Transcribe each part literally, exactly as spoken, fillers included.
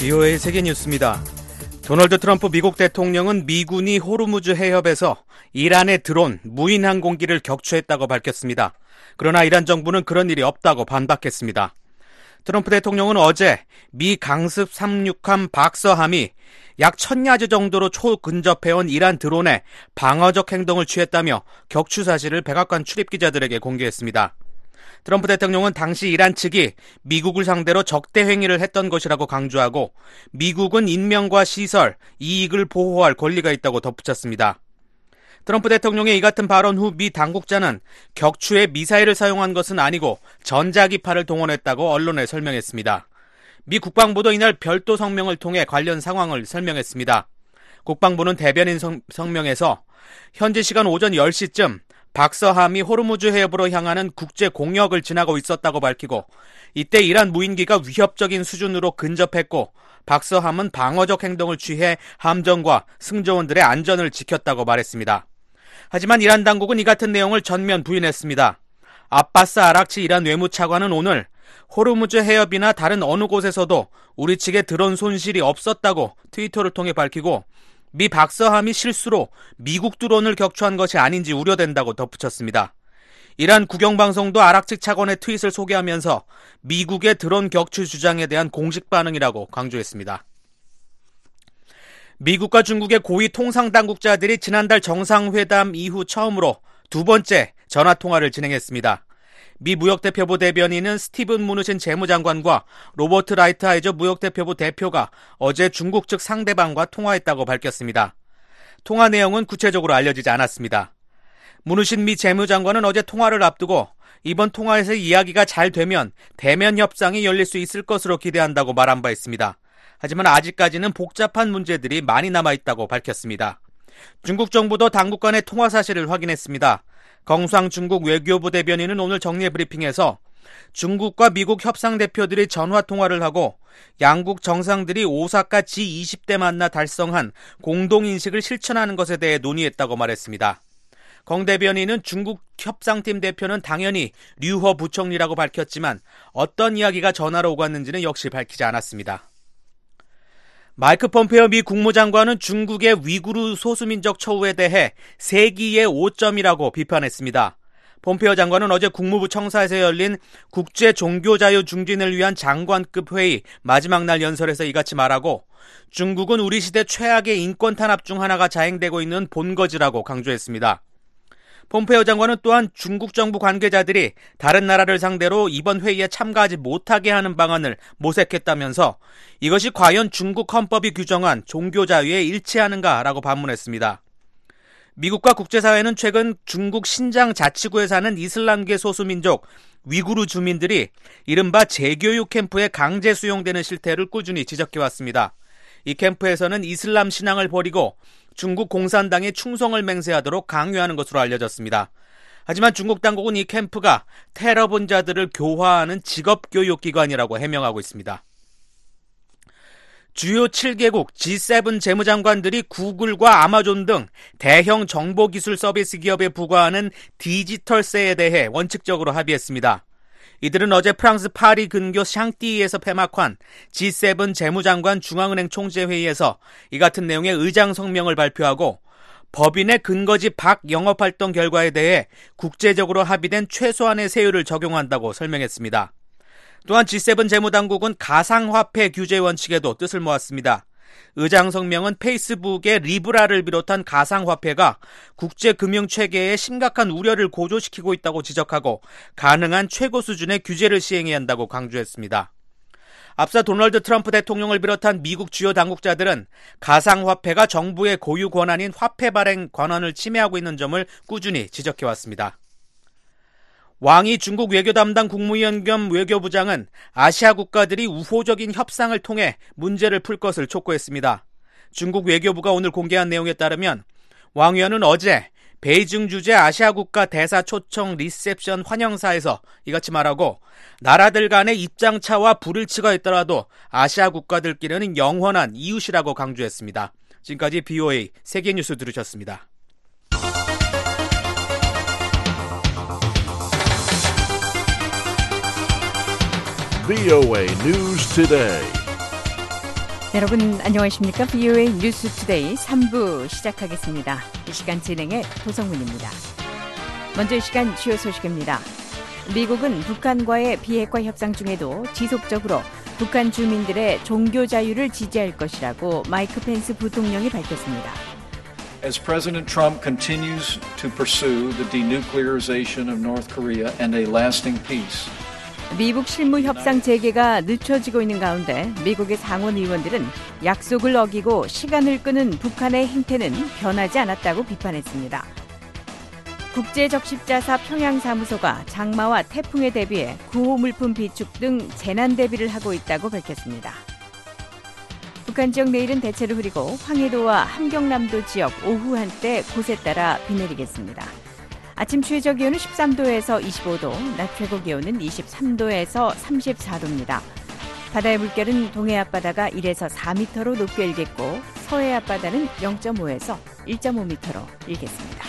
비오에이 세계뉴스입니다. 도널드 트럼프 미국 대통령은 미군이 호르무즈 해협에서 이란의 드론, 무인 항공기를 격추했다고 밝혔습니다. 그러나 이란 정부는 그런 일이 없다고 반박했습니다. 트럼프 대통령은 어제 미 강습 삼십육 함 박서함이 약 천야즈 정도로 초근접해온 이란 드론에 방어적 행동을 취했다며 격추 사실을 백악관 출입기자들에게 공개했습니다. 트럼프 대통령은 당시 이란 측이 미국을 상대로 적대 행위를 했던 것이라고 강조하고 미국은 인명과 시설, 이익을 보호할 권리가 있다고 덧붙였습니다. 트럼프 대통령의 이 같은 발언 후 미 당국자는 격추에 미사일을 사용한 것은 아니고 전자기파를 동원했다고 언론에 설명했습니다. 미 국방부도 이날 별도 성명을 통해 관련 상황을 설명했습니다. 국방부는 대변인 성, 성명에서 현지 시간 오전 열 시쯤 박서함이 호르무즈 해협으로 향하는 국제 공역을 지나고 있었다고 밝히고 이때 이란 무인기가 위협적인 수준으로 근접했고 박서함은 방어적 행동을 취해 함정과 승조원들의 안전을 지켰다고 말했습니다. 하지만 이란 당국은 이 같은 내용을 전면 부인했습니다. 아바스 아락치 이란 외무차관은 오늘 호르무즈 해협이나 다른 어느 곳에서도 우리 측에 드론 손실이 없었다고 트위터를 통해 밝히고 미 박서함이 실수로 미국 드론을 격추한 것이 아닌지 우려된다고 덧붙였습니다. 이란 국영방송도 아락치 차관의 트윗을 소개하면서 미국의 드론 격추 주장에 대한 공식 반응이라고 강조했습니다. 미국과 중국의 고위 통상당국자들이 지난달 정상회담 이후 처음으로 두 번째 전화통화를 진행했습니다. 미 무역대표부 대변인은 스티븐 무누신 재무장관과 로버트 라이트하이저 무역대표부 대표가 어제 중국 측 상대방과 통화했다고 밝혔습니다. 통화 내용은 구체적으로 알려지지 않았습니다. 무누신 미 재무장관은 어제 통화를 앞두고 이번 통화에서 이야기가 잘 되면 대면 협상이 열릴 수 있을 것으로 기대한다고 말한 바 있습니다. 하지만 아직까지는 복잡한 문제들이 많이 남아있다고 밝혔습니다. 중국 정부도 당국 간의 통화 사실을 확인했습니다. 경상 중국 외교부 대변인은 오늘 정례 브리핑에서 중국과 미국 협상 대표들이 전화 통화를 하고 양국 정상들이 오사카 지 이십 대 만나 달성한 공동인식을 실천하는 것에 대해 논의했다고 말했습니다. 경 대변인은 중국 협상팀 대표는 당연히 류허 부총리라고 밝혔지만 어떤 이야기가 전화로 오갔는지는 역시 밝히지 않았습니다. 마이크 폼페오 미 국무장관은 중국의 위구르 소수민족 처우에 대해 세기의 오점이라고 비판했습니다. 폼페오 장관은 어제 국무부 청사에서 열린 국제 종교자유 중진을 위한 장관급 회의 마지막 날 연설에서 이같이 말하고 중국은 우리 시대 최악의 인권 탄압 중 하나가 자행되고 있는 본거지라고 강조했습니다. 폼페오 장관은 또한 중국 정부 관계자들이 다른 나라를 상대로 이번 회의에 참가하지 못하게 하는 방안을 모색했다면서 이것이 과연 중국 헌법이 규정한 종교자유에 일치하는가라고 반문했습니다. 미국과 국제사회는 최근 중국 신장 자치구에 사는 이슬람계 소수민족 위구르 주민들이 이른바 재교육 캠프에 강제 수용되는 실태를 꾸준히 지적해왔습니다. 이 캠프에서는 이슬람 신앙을 버리고 중국 공산당에 충성을 맹세하도록 강요하는 것으로 알려졌습니다. 하지만 중국 당국은 이 캠프가 테러 분자들을 교화하는 직업교육기관이라고 해명하고 있습니다. 주요 칠 개국 지 세븐 재무장관들이 구글과 아마존 등 대형 정보기술 서비스 기업에 부과하는 디지털세에 대해 원칙적으로 합의했습니다. 이들은 어제 프랑스 파리 근교 샹띠에서 폐막한 지 세븐 재무장관 중앙은행 총재회의에서 이 같은 내용의 의장 성명을 발표하고 법인의 근거지 밖 영업활동 결과에 대해 국제적으로 합의된 최소한의 세율을 적용한다고 설명했습니다. 또한 지 세븐 재무당국은 가상화폐 규제 원칙에도 뜻을 모았습니다. 의장 성명은 페이스북의 리브라를 비롯한 가상화폐가 국제금융체계에 심각한 우려를 고조시키고 있다고 지적하고 가능한 최고 수준의 규제를 시행해야 한다고 강조했습니다. 앞서 도널드 트럼프 대통령을 비롯한 미국 주요 당국자들은 가상화폐가 정부의 고유 권한인 화폐 발행 권한을 침해하고 있는 점을 꾸준히 지적해왔습니다. 왕이 중국 외교 담당 국무위원 겸 외교부장은 아시아 국가들이 우호적인 협상을 통해 문제를 풀 것을 촉구했습니다. 중국 외교부가 오늘 공개한 내용에 따르면 왕 위원은 어제 베이징 주재 아시아 국가 대사 초청 리셉션 환영사에서 이같이 말하고 나라들 간의 입장차와 불일치가 있더라도 아시아 국가들끼리는 영원한 이웃이라고 강조했습니다. 지금까지 비오에이 세계뉴스 들으셨습니다. 비오에이 News Today. 여러분 안녕하십니까? 비오에이 뉴스투데이 삼 부 시작하겠습니다. 이 시간 진행의 도성문입니다. 먼저 이 시간 주요 소식입니다. 미국은 북한과의 비핵화 협상 중에도 지속적으로 북한 주민들의 종교 자유를 지지할 것이라고 마이크 펜스 부통령이 밝혔습니다. As President Trump continues to pursue the denuclearization of North Korea and a lasting peace. 미북 실무 협상 재개가 늦춰지고 있는 가운데 미국의 상원 의원들은 약속을 어기고 시간을 끄는 북한의 행태는 변하지 않았다고 비판했습니다. 국제적십자사 평양사무소가 장마와 태풍에 대비해 구호 물품 비축 등 재난 대비를 하고 있다고 밝혔습니다. 북한 지역 내일은 대체로 흐리고 황해도와 함경남도 지역 오후 한때 곳에 따라 비 내리겠습니다. 아침 최저 기온은 십삼 도에서 이십오 도, 낮 최고 기온은 이십삼 도에서 삼십사 도입니다. 바다의 물결은 동해 앞바다가 일에서 사 미터로 높게 일겠고 서해 앞바다는 영 점 오에서 일 점 오 미터로 일겠습니다.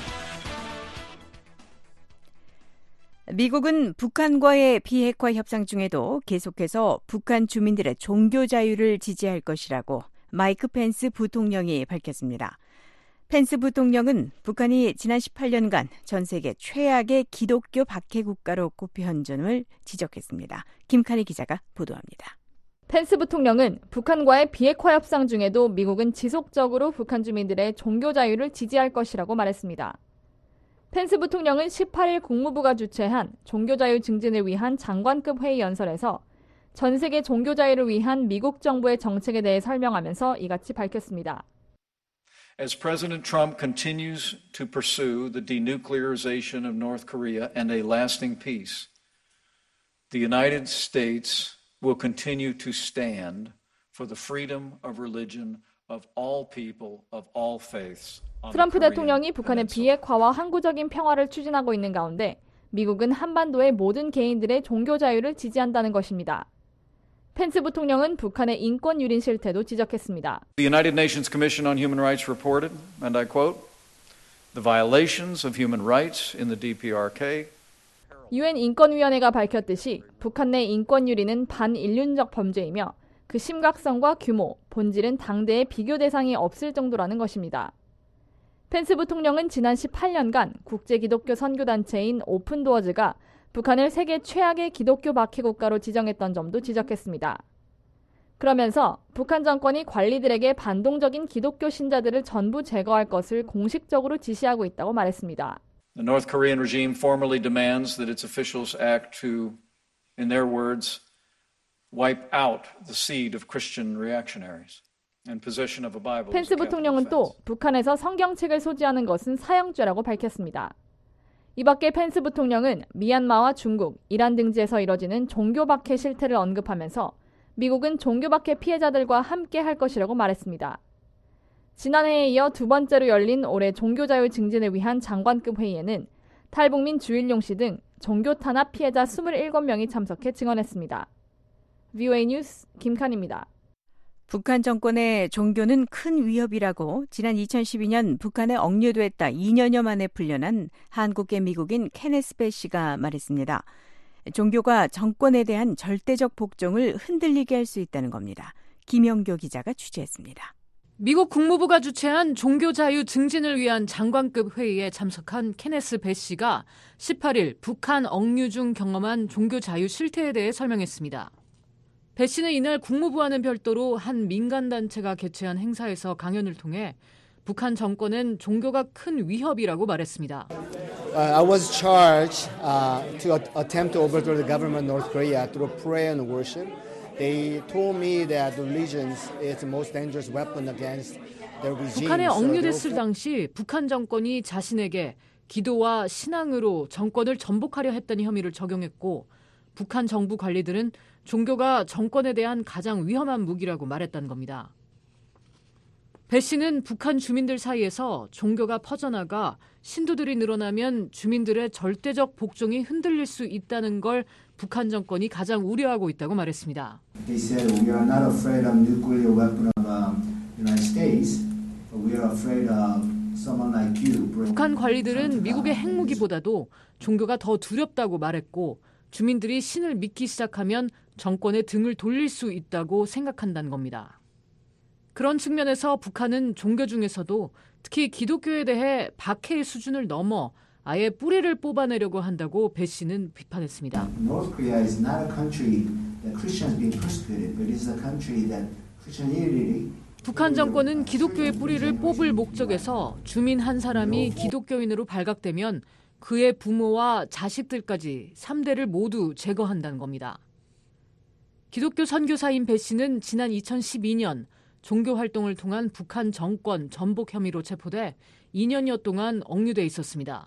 미국은 북한과의 비핵화 협상 중에도 계속해서 북한 주민들의 종교 자유를 지지할 것이라고 마이크 펜스 부통령이 밝혔습니다. 펜스 부통령은 북한이 지난 십팔 년간 전 세계 최악의 기독교 박해 국가로 꼽힌 점을 지적했습니다. 김칸희 기자가 보도합니다. 펜스 부통령은 북한과의 비핵화 협상 중에도 미국은 지속적으로 북한 주민들의 종교 자유를 지지할 것이라고 말했습니다. 펜스 부통령은 십팔 일 국무부가 주최한 종교자유 증진을 위한 장관급 회의 연설에서 전 세계 종교자유를 위한 미국 정부의 정책에 대해 설명하면서 이같이 밝혔습니다. As President Trump continues to pursue the denuclearization of North Korea and a lasting peace, the United States will continue to stand for the freedom of religion of all people of all faiths. 트럼프 대통령이 북한의 비핵화와 항구적인 평화를 추진하고 있는 가운데 미국은 한반도의 모든 개인들의 종교 자유를 지지한다는 것입니다. 펜스 부통령은 북한의 인권 유린 실태도 지적했습니다. The United Nations Commission on Human Rights reported, and I quote, the violations of human rights in the 디피아르케이. 유엔 인권위원회가 밝혔듯이 북한 내 인권 유린은 반인륜적 범죄이며 그 심각성과 규모, 본질은 당대의 비교 대상이 없을 정도라는 것입니다. 펜스 부통령은 지난 십팔 년간 국제 기독교 선교단체인 오픈도어즈가 북한을 세계 최악의 기독교 박해 국가로 지정했던 점도 지적했습니다. 그러면서 북한 정권이 관리들에게 반동적인 기독교 신자들을 전부 제거할 것을 공식적으로 지시하고 있다고 말했습니다. The North Korean regime formally demands that its officials act to, in their words, wipe out the seed of Christian reactionaries. 펜스 부통령은 또 북한에서 성경책을 소지하는 것은 사형죄라고 밝혔습니다. 이 밖에 펜스 부통령은 미얀마와 중국, 이란 등지에서 이뤄지는 종교 박해 실태를 언급하면서 미국은 종교 박해 피해자들과 함께 할 것이라고 말했습니다. 지난해에 이어 두 번째로 열린 올해 종교자유 증진을 위한 장관급 회의에는 탈북민 주일용 씨 등 종교 탄압 피해자 이십칠 명이 참석해 증언했습니다. 비오에이 뉴스 김칸입니다. 북한 정권의 종교는 큰 위협이라고 지난 이천십이 년 북한에 억류됐다 이 년여 만에 풀려난 한국계 미국인 케네스 배시가 말했습니다. 종교가 정권에 대한 절대적 복종을 흔들리게 할 수 있다는 겁니다. 김영교 기자가 취재했습니다. 미국 국무부가 주최한 종교자유 증진을 위한 장관급 회의에 참석한 케네스 배시가 십팔 일 북한 억류 중 경험한 종교자유 실태에 대해 설명했습니다. 배 씨는 이날 국무부와는 별도로 한 민간단체가 개최한 행사에서 강연을 통해 북한 정권은 종교가 큰 위협이라고 말했습니다. Uh, I was charged uh, to attempt to overthrow the government of North Korea through prayer and worship. They told me that religion is the most dangerous weapon against the regime. 북한에 억류됐을 당시 북한 정권이 자신에게 기도와 신앙으로 정권을 전복하려 했다는 혐의를 적용했고 북한 정부 관리들은 종교가 정권에 대한 가장 위험한 무기라고 말했다는 겁니다. 배 씨는 북한 주민들 사이에서 종교가 퍼져나가 신도들이 늘어나면 주민들의 절대적 복종이 흔들릴 수 있다는 걸 북한 정권이 가장 우려하고 있다고 말했습니다. They said we are not afraid of nuclear weapon of um, United States, but we are afraid of someone like you. 북한 관리들은 미국의 핵무기보다도 종교가 더 두렵다고 말했고 주민들이 신을 믿기 시작하면 정권의 등을 돌릴 수 있다고 생각한다는 겁니다. 그런 측면에서 북한은 종교 중에서도 특히 기독교에 대해 박해의 수준을 넘어 아예 뿌리를 뽑아내려고 한다고 배 씨는 비판했습니다. North Korea is not a country that Christians being persecuted, but it is a country that Christianity. 북한 정권은 기독교의 뿌리를 뽑을 목적에서 주민 한 사람이 기독교인으로 발각되면 그의 부모와 자식들까지 삼 대를 모두 제거한다는 겁니다. 기독교 선교사인 배 씨는 지난 이천십이 년 종교 활동을 통한 북한 정권 전복 혐의로 체포돼 이 년여 동안 억류돼 있었습니다.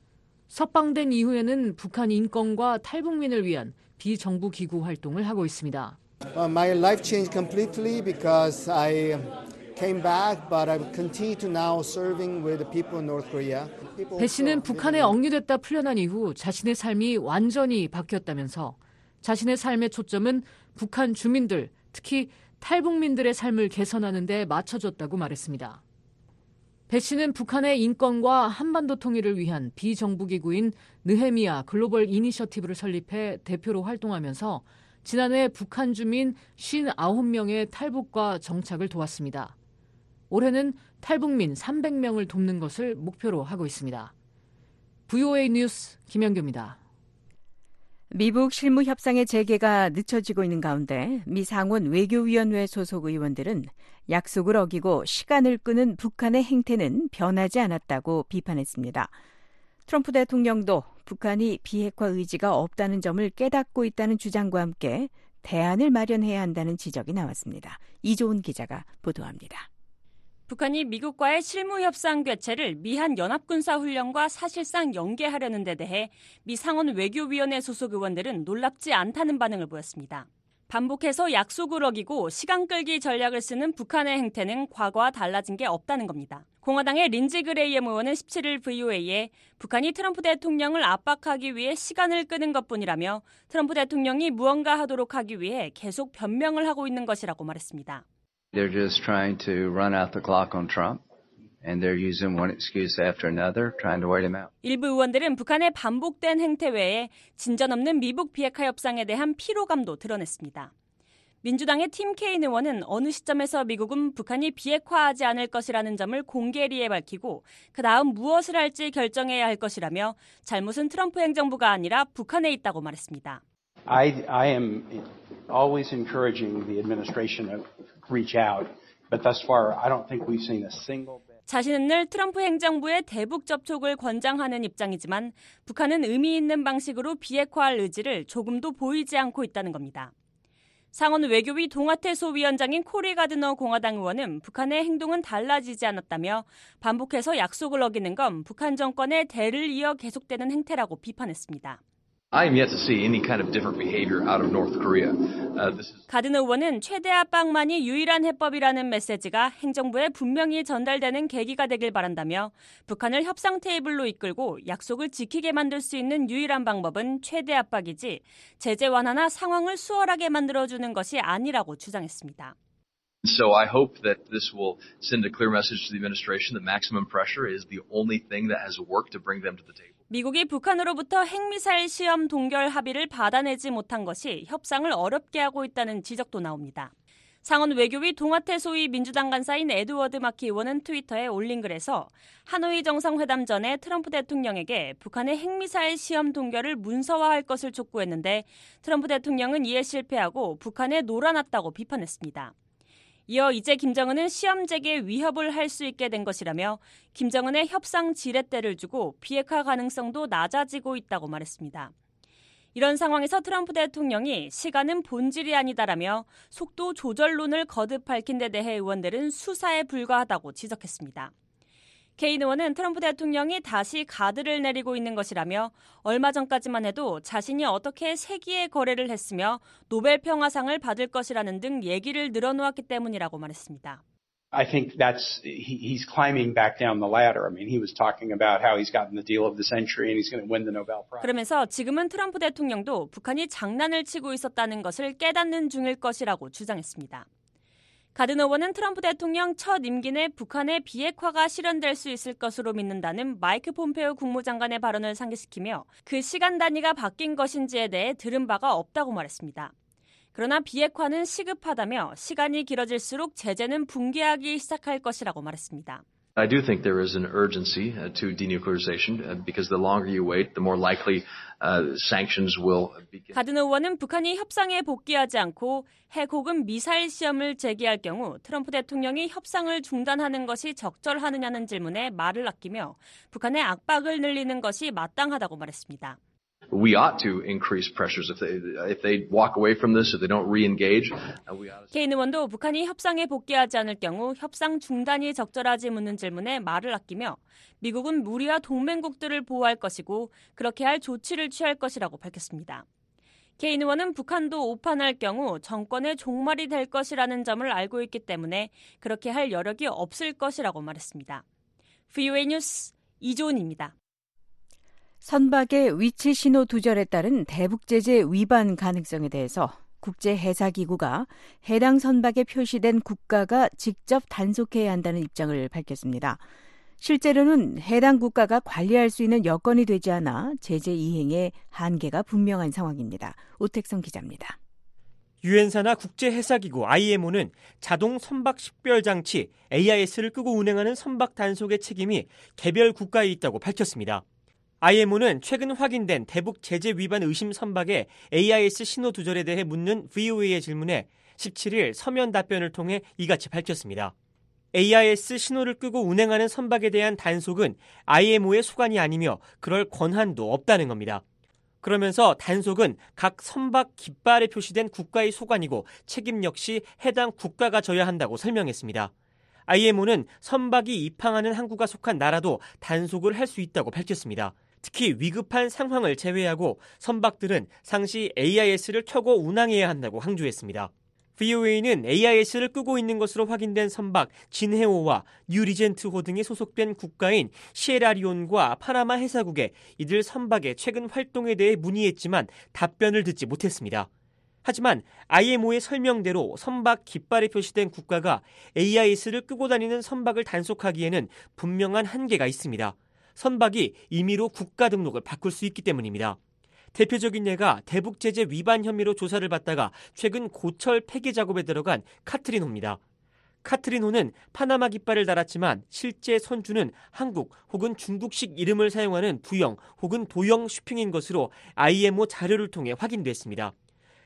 석방된 이후에는 북한 인권과 탈북민을 위한 비정부 기구 활동을 하고 있습니다. Uh, my life changed completely because I came back, but I continue to now serving with the people in North Korea. 배 씨는 북한에 억류됐다 풀려난 이후 자신의 삶이 완전히 바뀌었다면서 자신의 삶의 초점은 북한 주민들, 특히 탈북민들의 삶을 개선하는 데 맞춰졌다고 말했습니다. 배 씨는 북한의 인권과 한반도 통일을 위한 비정부기구인 느헤미야 글로벌 이니셔티브를 설립해 대표로 활동하면서 지난해 북한 주민 오십구 명의 탈북과 정착을 도왔습니다. 올해는 탈북민 삼백 명을 돕는 것을 목표로 하고 있습니다. 브이오에이 뉴스 김연규입니다. 미북 실무 협상의 재개가 늦춰지고 있는 가운데 미 상원 외교위원회 소속 의원들은 약속을 어기고 시간을 끄는 북한의 행태는 변하지 않았다고 비판했습니다. 트럼프 대통령도 북한이 비핵화 의지가 없다는 점을 깨닫고 있다는 주장과 함께 대안을 마련해야 한다는 지적이 나왔습니다. 이조은 기자가 보도합니다. 북한이 미국과의 실무협상 개최를 미한 연합군사훈련과 사실상 연계하려는 데 대해 미 상원 외교위원회 소속 의원들은 놀랍지 않다는 반응을 보였습니다. 반복해서 약속을 어기고 시간 끌기 전략을 쓰는 북한의 행태는 과거와 달라진 게 없다는 겁니다. 공화당의 린지 그레이엄 의원은 십칠 일 브이오에이에 북한이 트럼프 대통령을 압박하기 위해 시간을 끄는 것뿐이라며 트럼프 대통령이 무언가 하도록 하기 위해 계속 변명을 하고 있는 것이라고 말했습니다. They're just trying to run out the clock on Trump, and they're using one excuse after another, trying to wait him out. 일부 의원들은 북한의 반복된 행태 외에 진전 없는 미북 비핵화 협상에 대한 피로감도 드러냈습니다. 민주당의 팀 케인 의원은 어느 시점에서 미국은 북한이 비핵화하지 않을 것이라는 점을 공개리에 밝히고 그 다음 무엇을 할지 결정해야 할 것이라며 잘못은 트럼프 행정부가 아니라 북한에 있다고 말했습니다. I, I am always encouraging the administration to reach out, but thus far I don't think we've seen a single. 자신은 늘 트럼프 행정부의 대북 접촉을 권장하는 입장이지만 북한은 의미 있는 방식으로 비핵화할 의지를 조금도 보이지 않고 있다는 겁니다. 상원 외교위 동아태 소위원장인 코리 가드너 공화당 의원은 북한의 행동은 달라지지 않았다며 반복해서 약속을 어기는 건 북한 정권의 대를 이어 계속되는 행태라고 비판했습니다. I am yet to see any kind of different behavior out of North Korea. Uh, this is... 가드너 의원은 최대 압박만이 유일한 해법이라는 메시지가 행정부에 분명히 전달되는 계기가 되길 바란다며 북한을 협상 테이블로 이끌고 약속을 지키게 만들 수 있는 유일한 방법은 최대 압박이지 제재 완화나 상황을 수월하게 만들어주는 것이 아니라고 주장했습니다. So I hope that this will send a clear message to the administration that maximum pressure is the only thing that has worked to bring them to the table. 미국이 북한으로부터 핵미사일 시험 동결 합의를 받아내지 못한 것이 협상을 어렵게 하고 있다는 지적도 나옵니다. 상원 외교위 동아태 소위 민주당 간사인 에드워드 마키 의원은 트위터에 올린 글에서 하노이 정상회담 전에 트럼프 대통령에게 북한의 핵미사일 시험 동결을 문서화할 것을 촉구했는데 트럼프 대통령은 이에 실패하고 북한에 놀아났다고 비판했습니다. 이어 이제 김정은은 시험 재개에 위협을 할 수 있게 된 것이라며 김정은의 협상 지렛대를 주고 비핵화 가능성도 낮아지고 있다고 말했습니다. 이런 상황에서 트럼프 대통령이 시간은 본질이 아니다라며 속도 조절론을 거듭 밝힌 데 대해 의원들은 수사에 불과하다고 지적했습니다. 케인 의원은 트럼프 대통령이 다시 가드를 내리고 있는 것이라며 얼마 전까지만 해도 자신이 어떻게 세기의 거래를 했으며 노벨 평화상을 받을 것이라는 등 얘기를 늘어놓았기 때문이라고 말했습니다. I think that's he, he's climbing back down the ladder. I mean, he was talking about how he's gotten the deal of the century and he's going to win the Nobel Prize. 그러면서 지금은 트럼프 대통령도 북한이 장난을 치고 있었다는 것을 깨닫는 중일 것이라고 주장했습니다. 가드너 의원은 트럼프 대통령 첫 임기 내 북한의 비핵화가 실현될 수 있을 것으로 믿는다는 마이크 폼페오 국무장관의 발언을 상기시키며 그 시간 단위가 바뀐 것인지에 대해 들은 바가 없다고 말했습니다. 그러나 비핵화는 시급하다며 시간이 길어질수록 제재는 붕괴하기 시작할 것이라고 말했습니다. I do think there is an urgency uh, to denuclearization uh, because the longer you wait, the more likely uh, sanctions will begin. 가든 의원은 북한이 협상에 복귀하지 않고 핵 혹은 미사일 시험을 제기할 경우 트럼프 대통령이 협상을 중단하는 것이 적절하느냐는 질문에 말을 아끼며 북한의 압박을 늘리는 것이 마땅하다고 말했습니다. We ought to increase pressures if they if they walk away from this, if they don't re-engage. We ought to... 케인 의원도 북한이 협상에 복귀하지 않을 경우 협상 중단이 적절하지 묻는 질문에 말을 아끼며 미국은 우리와 동맹국들을 보호할 것이고 그렇게 할 조치를 취할 것이라고 밝혔습니다. 케인 의원은 북한도 오판할 경우 정권의 종말이 될 것이라는 점을 알고 있기 때문에 그렇게 할 여력이 없을 것이라고 말했습니다. 브이오에이 뉴스 이조은입니다. 선박의 위치 신호 두절에 따른 대북 제재 위반 가능성에 대해서 국제해사기구가 해당 선박에 표시된 국가가 직접 단속해야 한다는 입장을 밝혔습니다. 실제로는 해당 국가가 관리할 수 있는 여건이 되지 않아 제재 이행의 한계가 분명한 상황입니다. 오택성 기자입니다. 유엔사나 국제해사기구 아이엠오는 자동 선박 식별 장치 에이아이에스를 끄고 운행하는 선박 단속의 책임이 개별 국가에 있다고 밝혔습니다. 아이엠오는 최근 확인된 대북 제재 위반 의심 선박의 에이아이에스 신호 두절에 대해 묻는 브이오에이의 질문에 십칠 일 서면 답변을 통해 이같이 밝혔습니다. 에이아이에스 신호를 끄고 운행하는 선박에 대한 단속은 아이엠오의 소관이 아니며 그럴 권한도 없다는 겁니다. 그러면서 단속은 각 선박 깃발에 표시된 국가의 소관이고 책임 역시 해당 국가가 져야 한다고 설명했습니다. 아이엠오는 선박이 입항하는 항구가 속한 나라도 단속을 할 수 있다고 밝혔습니다. 특히 위급한 상황을 제외하고 선박들은 상시 에이아이에스를 켜고 운항해야 한다고 강조했습니다. 브이오에이는 에이아이에스를 끄고 있는 것으로 확인된 선박 진해오와 뉴리젠트호 등에 소속된 국가인 시에라리온과 파나마 해사국에 이들 선박의 최근 활동에 대해 문의했지만 답변을 듣지 못했습니다. 하지만 아이엠오의 설명대로 선박 깃발에 표시된 국가가 에이아이에스를 끄고 다니는 선박을 단속하기에는 분명한 한계가 있습니다. 선박이 임의로 국가 등록을 바꿀 수 있기 때문입니다. 대표적인 예가 대북 제재 위반 혐의로 조사를 받다가 최근 고철 폐기 작업에 들어간 카트리노입니다. 카트리노는 파나마 깃발을 달았지만 실제 선주는 한국 혹은 중국식 이름을 사용하는 부영 혹은 도영 쇼핑인 것으로 아이엠오 자료를 통해 확인됐습니다.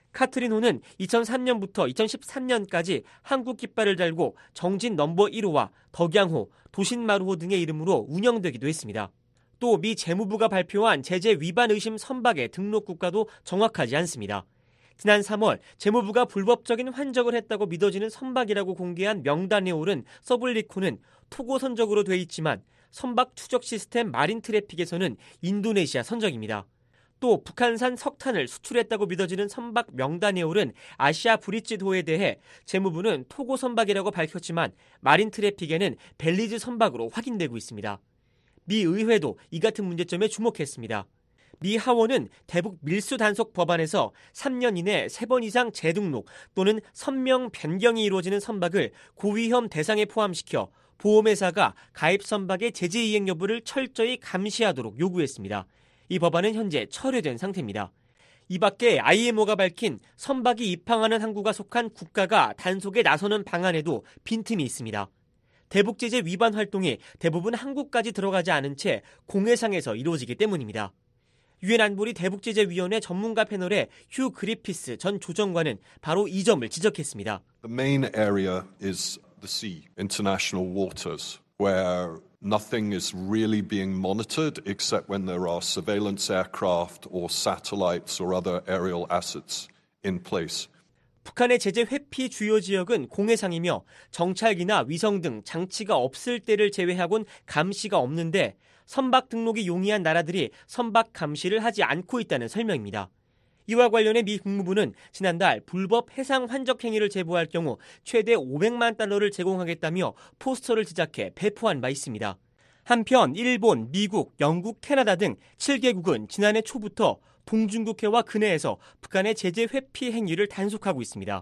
카트리노는 이천삼 년부터 이천십삼 년까지 한국 깃발을 달고 정진 넘버 일 호와 덕양호, 도신마루호 등의 이름으로 운영되기도 했습니다. 또 미 재무부가 발표한 제재 위반 의심 선박의 등록 국가도 정확하지 않습니다. 지난 삼월 재무부가 불법적인 환적을 했다고 믿어지는 선박이라고 공개한 명단에 오른 서블리코는 토고 선적으로 돼 있지만 선박 추적 시스템 마린 트래픽에서는 인도네시아 선적입니다. 또 북한산 석탄을 수출했다고 믿어지는 선박 명단에 오른 아시아 브릿지도에 대해 재무부는 토고 선박이라고 밝혔지만 마린 트래픽에는 벨리즈 선박으로 확인되고 있습니다. 미 의회도 이 같은 문제점에 주목했습니다. 미 하원은 대북 밀수 단속 법안에서 삼 년 이내 세 번 이상 재등록 또는 선명 변경이 이루어지는 선박을 고위험 대상에 포함시켜 보험회사가 가입 선박의 제재 이행 여부를 철저히 감시하도록 요구했습니다. 이 법안은 현재 철회된 상태입니다. 이 밖에 아이엠오가 밝힌 선박이 입항하는 항구가 속한 국가가 단속에 나서는 방안에도 빈틈이 있습니다. 대북 제재 위반 활동이 대부분 한국까지 들어가지 않은 채 공해상에서 이루어지기 때문입니다. 유엔 안보리 대북제재위원회 전문가 패널의 휴 그리피스 전 조정관은 바로 이 점을 지적했습니다. The main area is the sea, international waters, where nothing is really being monitored except when there are surveillance aircraft or satellites or other aerial assets in place. 북한의 제재 회피 주요 지역은 공해상이며 정찰기나 위성 등 장치가 없을 때를 제외하곤 감시가 없는데 선박 등록이 용이한 나라들이 선박 감시를 하지 않고 있다는 설명입니다. 이와 관련해 미 국무부는 지난달 불법 해상 환적 행위를 제보할 경우 최대 오백만 달러를 제공하겠다며 포스터를 제작해 배포한 바 있습니다. 한편 일본, 미국, 영국, 캐나다 등 칠 개국은 지난해 초부터 동중국해와 근해에서 북한의 제재 회피 행위를 단속하고 있습니다.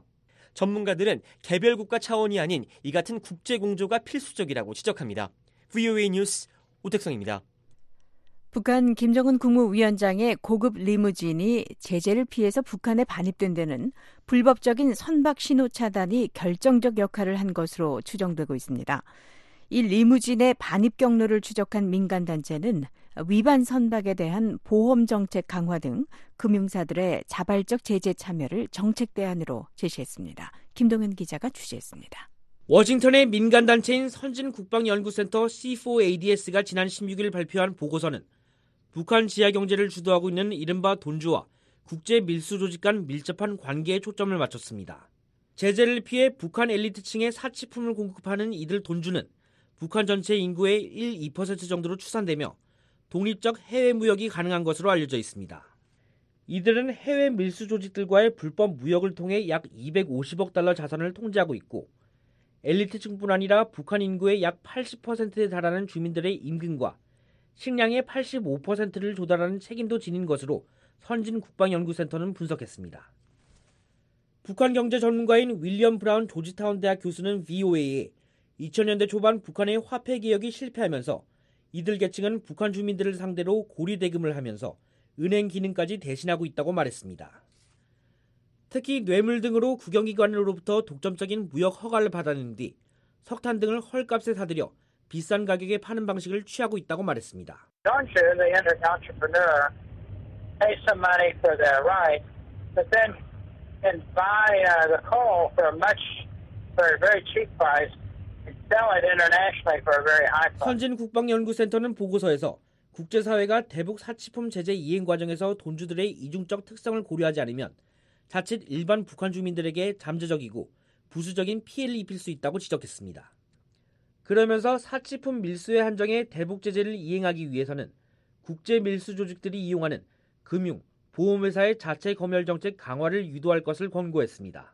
전문가들은 개별 국가 차원이 아닌 이 같은 국제 공조가 필수적이라고 지적합니다. 브이오에이 뉴스 오택성입니다. 북한 김정은 국무위원장의 고급 리무진이 제재를 피해서 북한에 반입된 데는 불법적인 선박 신호 차단이 결정적 역할을 한 것으로 추정되고 있습니다. 이 리무진의 반입 경로를 추적한 민간단체는 위반 선박에 대한 보험 정책 강화 등 금융사들의 자발적 제재 참여를 정책 대안으로 제시했습니다. 김동현 기자가 취재했습니다. 워싱턴의 민간단체인 선진국방연구센터 씨 오 에이 디 에스가 지난 십육 일 발표한 보고서는 북한 지하경제를 주도하고 있는 이른바 돈주와 국제 밀수 조직 간 밀접한 관계에 초점을 맞췄습니다. 제재를 피해 북한 엘리트층에 사치품을 공급하는 이들 돈주는 북한 전체 인구의 일, 이 퍼센트 정도로 추산되며 독립적 해외 무역이 가능한 것으로 알려져 있습니다. 이들은 해외 밀수 조직들과의 불법 무역을 통해 약 이백오십억 달러 자산을 통제하고 있고 엘리트층뿐 아니라 북한 인구의 약 팔십 퍼센트에 달하는 주민들의 임금과 식량의 팔십오 퍼센트를 조달하는 책임도 지닌 것으로 선진국방연구센터는 분석했습니다. 북한 경제 전문가인 윌리엄 브라운 조지타운 대학 교수는 브이오에이에 이천 년대 초반 북한의 화폐 개혁이 실패하면서 이들 계층은 북한 주민들을 상대로 고리 대금을 하면서 은행 기능까지 대신하고 있다고 말했습니다. 특히 뇌물 등으로 국영기관으로부터 독점적인 무역 허가를 받아낸 뒤 석탄 등을 헐값에 사들여 비싼 가격에 파는 방식을 취하고 있다고 말했습니다. Don't you, the entrepreneur, pay some money for their right, but then can buy uh, the coal for a much, for a very cheap price and sell it internationally for a very high price. 선진국방연구센터는 보고서에서 국제사회가 대북 사치품 제재 이행 과정에서 돈주들의 이중적 특성을 고려하지 않으면 자칫 일반 북한 주민들에게 잠재적이고 부수적인 피해를 입힐 수 있다고 지적했습니다. 그러면서 사치품 밀수의 한정에 대북 제재를 이행하기 위해서는 국제 밀수 조직들이 이용하는 금융, 보험회사의 자체 검열 정책 강화를 유도할 것을 권고했습니다.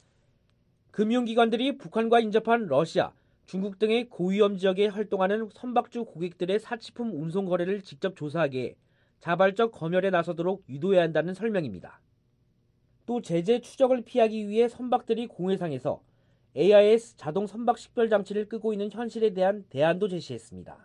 금융기관들이 북한과 인접한 러시아, 중국 등의 고위험 지역에 활동하는 선박주 고객들의 사치품 운송 거래를 직접 조사하기에 자발적 검열에 나서도록 유도해야 한다는 설명입니다. 또 제재 추적을 피하기 위해 선박들이 공해상에서 에이 아이 에스 자동 선박 식별 장치를 끄고 있는 현실에 대한 대안도 제시했습니다.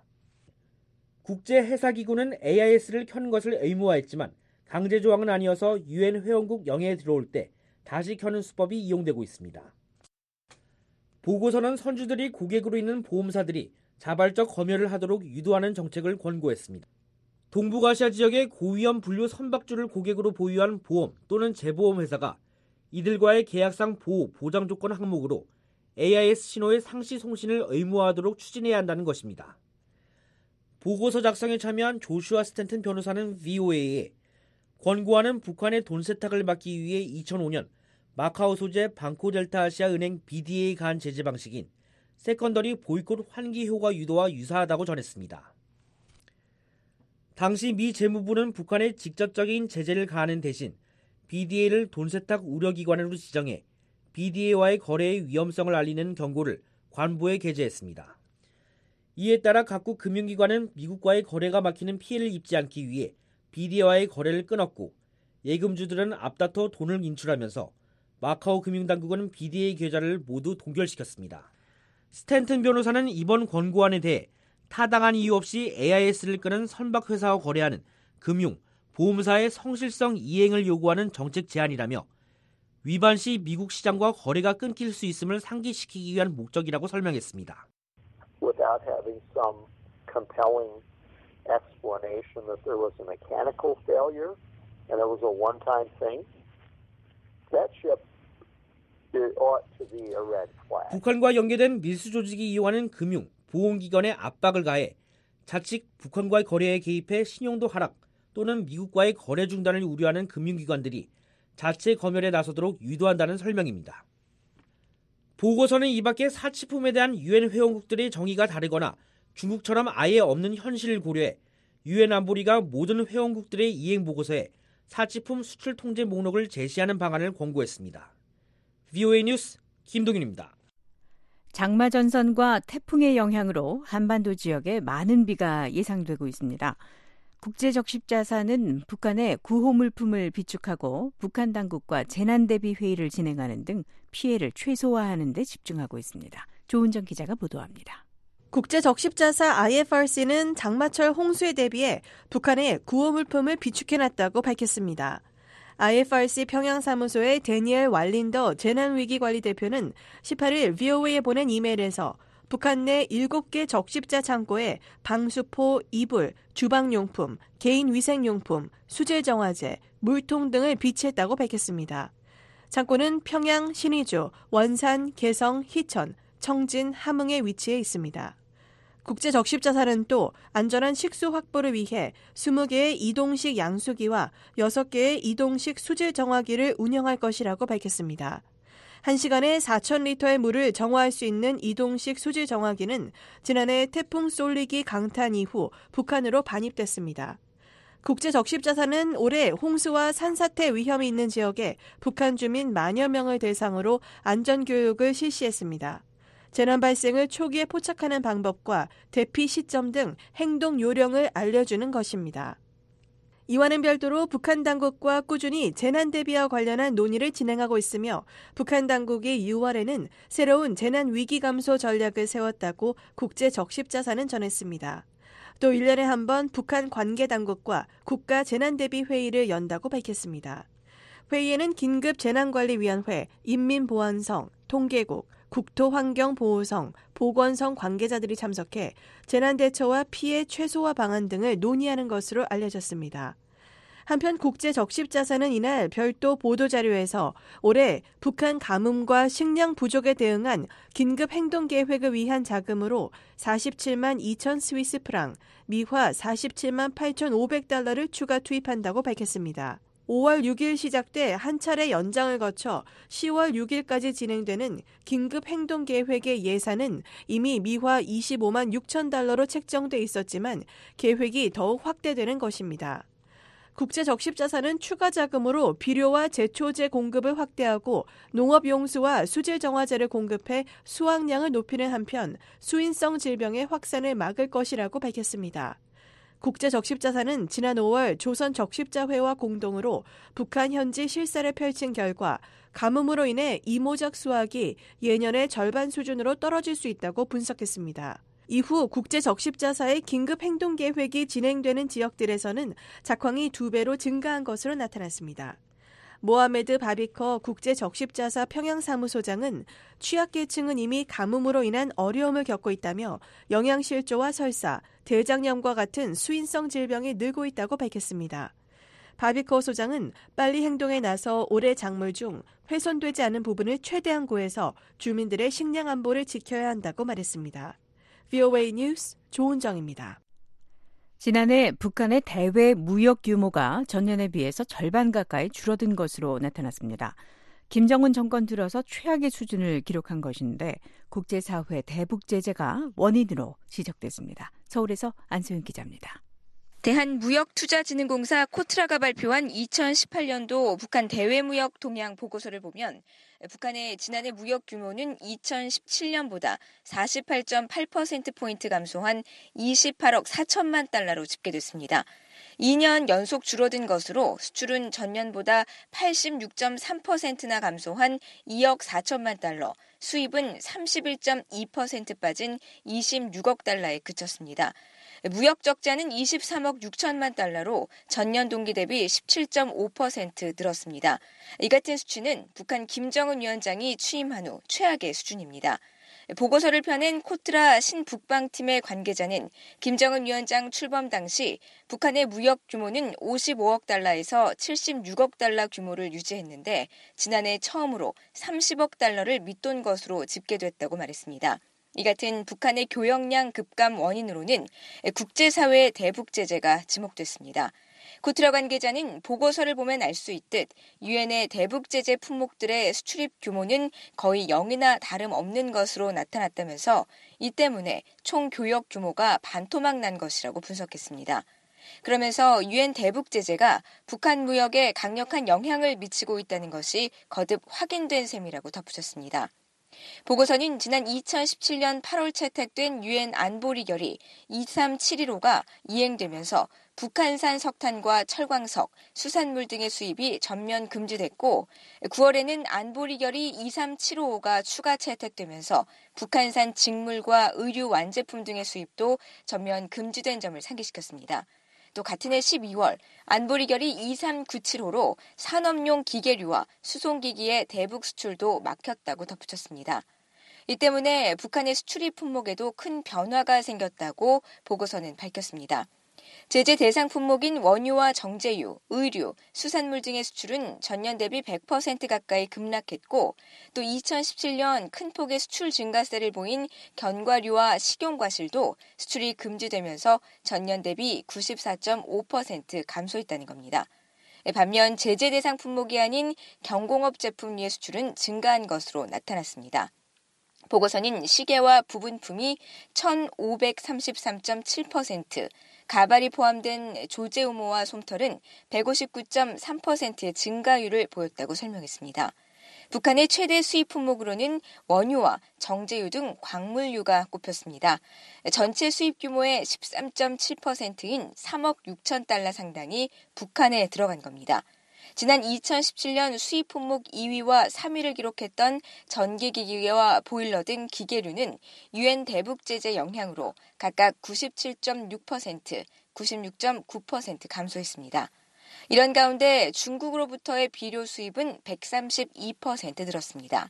국제해사기구는 에이 아이 에스를 켠 것을 의무화했지만 강제 조항은 아니어서 유엔 회원국 영해에 들어올 때 다시 켜는 수법이 이용되고 있습니다. 보고서는 선주들이 고객으로 있는 보험사들이 자발적 검열을 하도록 유도하는 정책을 권고했습니다. 동북아시아 지역의 고위험 분류 선박주를 고객으로 보유한 보험 또는 재보험 회사가 이들과의 계약상 보호, 보장 조건 항목으로 에이 아이 에스 신호의 상시 송신을 의무화하도록 추진해야 한다는 것입니다. 보고서 작성에 참여한 조슈아 스탠튼 변호사는 브이오에이에 권고하는 북한의 돈 세탁을 막기 위해 이천오 년 마카오 소재 방코델타아시아 은행 비 디 에이에 가한 제재 방식인 세컨더리 보이콧 환기 효과 유도와 유사하다고 전했습니다. 당시 미 재무부는 북한에 직접적인 제재를 가하는 대신 비 디 에이를 돈 세탁 우려기관으로 지정해 비 디 에이와의 거래의 위험성을 알리는 경고를 관보에 게재했습니다. 이에 따라 각국 금융기관은 미국과의 거래가 막히는 피해를 입지 않기 위해 비 디 에이와의 거래를 끊었고 예금주들은 앞다퉈 돈을 인출하면서 마카오 금융당국은 비 디 에이 계좌를 모두 동결시켰습니다. 스탠튼 변호사는 이번 권고안에 대해 타당한 이유 없이 에이 아이 에스를 끄는 선박회사와 거래하는 금융, 보험사의 성실성 이행을 요구하는 정책 제안이라며 위반 시 미국 시장과 거래가 끊길 수 있음을 상기시키기 위한 목적이라고 설명했습니다. Without having some compelling explanation that there was a mechanical failure and it was a one-time thing, that ship ought to be a red flag. 북한과 연계된 밀수 조직이 이용하는 금융, 보험기관에 압박을 가해 자칫 북한과의 거래에 개입해 신용도 하락 또는 미국과의 거래 중단을 우려하는 금융기관들이 자체 검열에 나서도록 유도한다는 설명입니다. 보고서는 이 밖에 사치품에 대한 유엔 회원국들의 정의가 다르거나 중국처럼 아예 없는 현실을 고려해 유엔 안보리가 모든 회원국들의 이행 보고서에 사치품 수출 통제 목록을 제시하는 방안을 권고했습니다. 브이오에이 뉴스 김동윤입니다. 장마 전선과 태풍의 영향으로 한반도 지역에 많은 비가 예상되고 있습니다. 국제적십자사는 북한의 구호 물품을 비축하고 북한 당국과 재난 대비 회의를 진행하는 등 피해를 최소화하는 데 집중하고 있습니다. 조은정 기자가 보도합니다. 국제적십자사 아이에프알씨는 장마철 홍수에 대비해 북한의 구호 물품을 비축해놨다고 밝혔습니다. 아이에프알씨 평양사무소의 데니엘 왈린더 재난위기관리 대표는 십팔 일 브이오에이에 보낸 이메일에서 북한 내 일곱 개 적십자 창고에 방수포, 이불, 주방용품, 개인위생용품, 수질정화제, 물통 등을 비치했다고 밝혔습니다. 창고는 평양, 신의주, 원산, 개성, 희천, 청진, 함흥에 위치해 있습니다. 국제적십자사는 또 안전한 식수 확보를 위해 이십 개의 이동식 양수기와 여섯 개의 이동식 수질정화기를 운영할 것이라고 밝혔습니다. 한 시간에 사천 리터의 물을 정화할 수 있는 이동식 수질정화기는 지난해 태풍 쏠리기 강탄 이후 북한으로 반입됐습니다. 국제적십자사는 올해 홍수와 산사태 위험이 있는 지역에 북한 주민 만여 명을 대상으로 안전교육을 실시했습니다. 재난 발생을 초기에 포착하는 방법과 대피 시점 등 행동 요령을 알려주는 것입니다. 이와는 별도로 북한 당국과 꾸준히 재난 대비와 관련한 논의를 진행하고 있으며 북한 당국이 유월에는 새로운 재난 위기 감소 전략을 세웠다고 국제적십자사는 전했습니다. 또 일 년에 한 번 북한 관계 당국과 국가 재난 대비 회의를 연다고 밝혔습니다. 회의에는 긴급재난관리위원회, 인민보안성, 통계국, 국토환경보호성, 보건성 관계자들이 참석해 재난대처와 피해 최소화 방안 등을 논의하는 것으로 알려졌습니다. 한편 국제적십자사는 이날 별도 보도자료에서 올해 북한 가뭄과 식량 부족에 대응한 긴급행동계획을 위한 자금으로 사십칠만 이천 스위스 프랑, 미화 사십칠만 팔천오백 달러를 추가 투입한다고 밝혔습니다. 오월 육일 시작돼 한 차례 연장을 거쳐 시월 육일까지 진행되는 긴급행동계획의 예산은 이미 미화 이십오만 육천 달러로 책정돼 있었지만 계획이 더욱 확대되는 것입니다. 국제적십자사는 추가 자금으로 비료와 제초제 공급을 확대하고 농업용수와 수질정화제를 공급해 수확량을 높이는 한편 수인성 질병의 확산을 막을 것이라고 밝혔습니다. 국제적십자사는 지난 오월 조선적십자회와 공동으로 북한 현지 실사를 펼친 결과 가뭄으로 인해 이모작 수확이 예년의 절반 수준으로 떨어질 수 있다고 분석했습니다. 이후 국제적십자사의 긴급행동계획이 진행되는 지역들에서는 작황이 두 배로 증가한 것으로 나타났습니다. 모하메드 바비커 국제적십자사 평양사무소장은 취약계층은 이미 가뭄으로 인한 어려움을 겪고 있다며 영양실조와 설사, 대장염과 같은 수인성 질병이 늘고 있다고 밝혔습니다. 바비커 소장은 빨리 행동에 나서 올해 작물 중 훼손되지 않은 부분을 최대한 구해서 주민들의 식량 안보를 지켜야 한다고 말했습니다. 브이오에이 뉴스 조은정입니다. 지난해 북한의 대외 무역 규모가 전년에 비해서 절반 가까이 줄어든 것으로 나타났습니다. 김정은 정권 들어서 최악의 수준을 기록한 것인데 국제사회 대북 제재가 원인으로 지적됐습니다. 서울에서 안소영 기자입니다. 대한무역투자진흥공사 코트라가 발표한 이천십팔 년도 북한 대외무역 동향 보고서를 보면 북한의 지난해 무역 규모는 이천십칠 년보다 사십팔 점 팔 퍼센트포인트 감소한 이십팔억 사천만 달러로 집계됐습니다. 이 년 연속 줄어든 것으로 수출은 전년보다 팔십육 점 삼 퍼센트나 감소한 이억 사천만 달러, 수입은 삼십일 점 이 퍼센트 빠진 이십육억 달러에 그쳤습니다. 무역 적자는 이십삼억 육천만 달러로 전년 동기 대비 십칠 점 오 퍼센트 늘었습니다. 이 같은 수치는 북한 김정은 위원장이 취임한 후 최악의 수준입니다. 보고서를 펴낸 코트라 신북방팀의 관계자는 김정은 위원장 출범 당시 북한의 무역 규모는 오십오억 달러에서 칠십육억 달러 규모를 유지했는데 지난해 처음으로 삼십억 달러를 밑돈 것으로 집계됐다고 말했습니다. 이 같은 북한의 교역량 급감 원인으로는 국제사회의 대북 제재가 지목됐습니다. 코트라 관계자는 보고서를 보면 알 수 있듯 유엔의 대북 제재 품목들의 수출입 규모는 거의 영이나 다름없는 것으로 나타났다면서 이 때문에 총 교역 규모가 반토막 난 것이라고 분석했습니다. 그러면서 유엔 대북 제재가 북한 무역에 강력한 영향을 미치고 있다는 것이 거듭 확인된 셈이라고 덧붙였습니다. 보고서는 지난 이천십칠 년 팔월 채택된 유엔 안보리 결의 이삼칠일오가 이행되면서 북한산 석탄과 철광석, 수산물 등의 수입이 전면 금지됐고 구월에는 안보리 결의 이삼칠오오가 추가 채택되면서 북한산 직물과 의류 완제품 등의 수입도 전면 금지된 점을 상기시켰습니다. 또 같은 해 십이월 안보리 결의 이삼구칠오로 산업용 기계류와 수송기기의 대북 수출도 막혔다고 덧붙였습니다. 이 때문에 북한의 수출입 품목에도 큰 변화가 생겼다고 보고서는 밝혔습니다. 제재 대상 품목인 원유와 정제유, 의류, 수산물 등의 수출은 전년 대비 백 퍼센트 가까이 급락했고 또 이천십칠 년 큰 폭의 수출 증가세를 보인 견과류와 식용과실도 수출이 금지되면서 전년 대비 구십사 점 오 퍼센트 감소했다는 겁니다. 반면 제재 대상 품목이 아닌 경공업 제품류의 수출은 증가한 것으로 나타났습니다. 보고서는 시계와 부분품이 천오백삼십삼 점 칠 퍼센트, 가발이 포함된 조제우모와 솜털은 백오십구 점 삼 퍼센트의 증가율을 보였다고 설명했습니다. 북한의 최대 수입 품목으로는 원유와 정제유 등 광물유가 꼽혔습니다. 전체 수입 규모의 십삼 점 칠 퍼센트인 삼억 육천 달러 상당이 북한에 들어간 겁니다. 지난 이천십칠 년 수입 품목 이 위와 삼 위를 기록했던 전기기기와 보일러 등 기계류는 유엔 대북 제재 영향으로 각각 구십칠 점 육 퍼센트, 구십육 점 구 퍼센트 감소했습니다. 이런 가운데 중국으로부터의 비료 수입은 백삼십이 퍼센트 늘었습니다.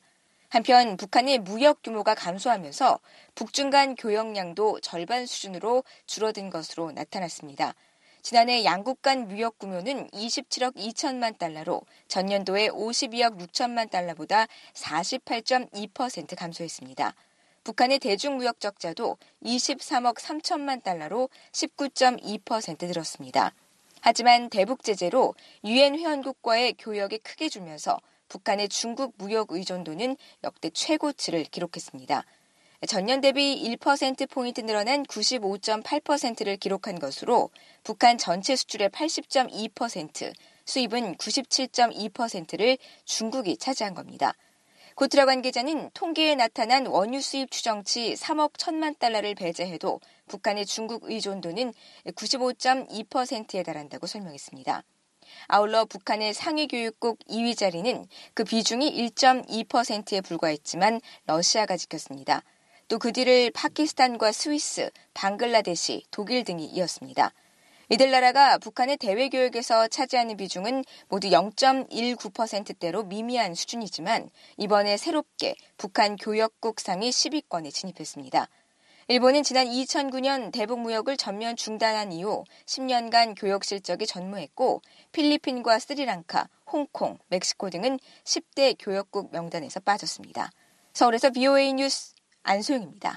한편 북한의 무역 규모가 감소하면서 북중 간 교역량도 절반 수준으로 줄어든 것으로 나타났습니다. 지난해 양국 간 무역 규모는 이십칠억 이천만 달러로 전년도에 오십이억 육천만 달러보다 사십팔 점 이 퍼센트 감소했습니다. 북한의 대중무역 적자도 이십삼억 삼천만 달러로 십구 점 이 퍼센트 늘었습니다. 하지만 대북 제재로 유엔 회원국과의 교역이 크게 줄면서 북한의 중국 무역 의존도는 역대 최고치를 기록했습니다. 전년 대비 일 퍼센트포인트 늘어난 구십오 점 팔 퍼센트를 기록한 것으로 북한 전체 수출의 팔십 점 이 퍼센트, 수입은 구십칠 점 이 퍼센트를 중국이 차지한 겁니다. 고트라 관계자는 통계에 나타난 원유 수입 추정치 삼억 천만 달러를 배제해도 북한의 중국 의존도는 구십오 점 이 퍼센트에 달한다고 설명했습니다. 아울러 북한의 상위교육국 이 위 자리는 그 비중이 일 점 이 퍼센트에 불과했지만 러시아가 지켰습니다. 또 그 뒤를 파키스탄과 스위스, 방글라데시, 독일 등이 이었습니다. 이들 나라가 북한의 대외교역에서 차지하는 비중은 모두 영 점 일구 퍼센트대로 미미한 수준이지만 이번에 새롭게 북한 교역국 상위 십 위권에 진입했습니다. 일본은 지난 이천구 년 대북 무역을 전면 중단한 이후 십 년간 교역 실적이 전무했고 필리핀과 스리랑카, 홍콩, 멕시코 등은 십 대 교역국 명단에서 빠졌습니다. 서울에서 브이오에이 뉴스 안소영입니다.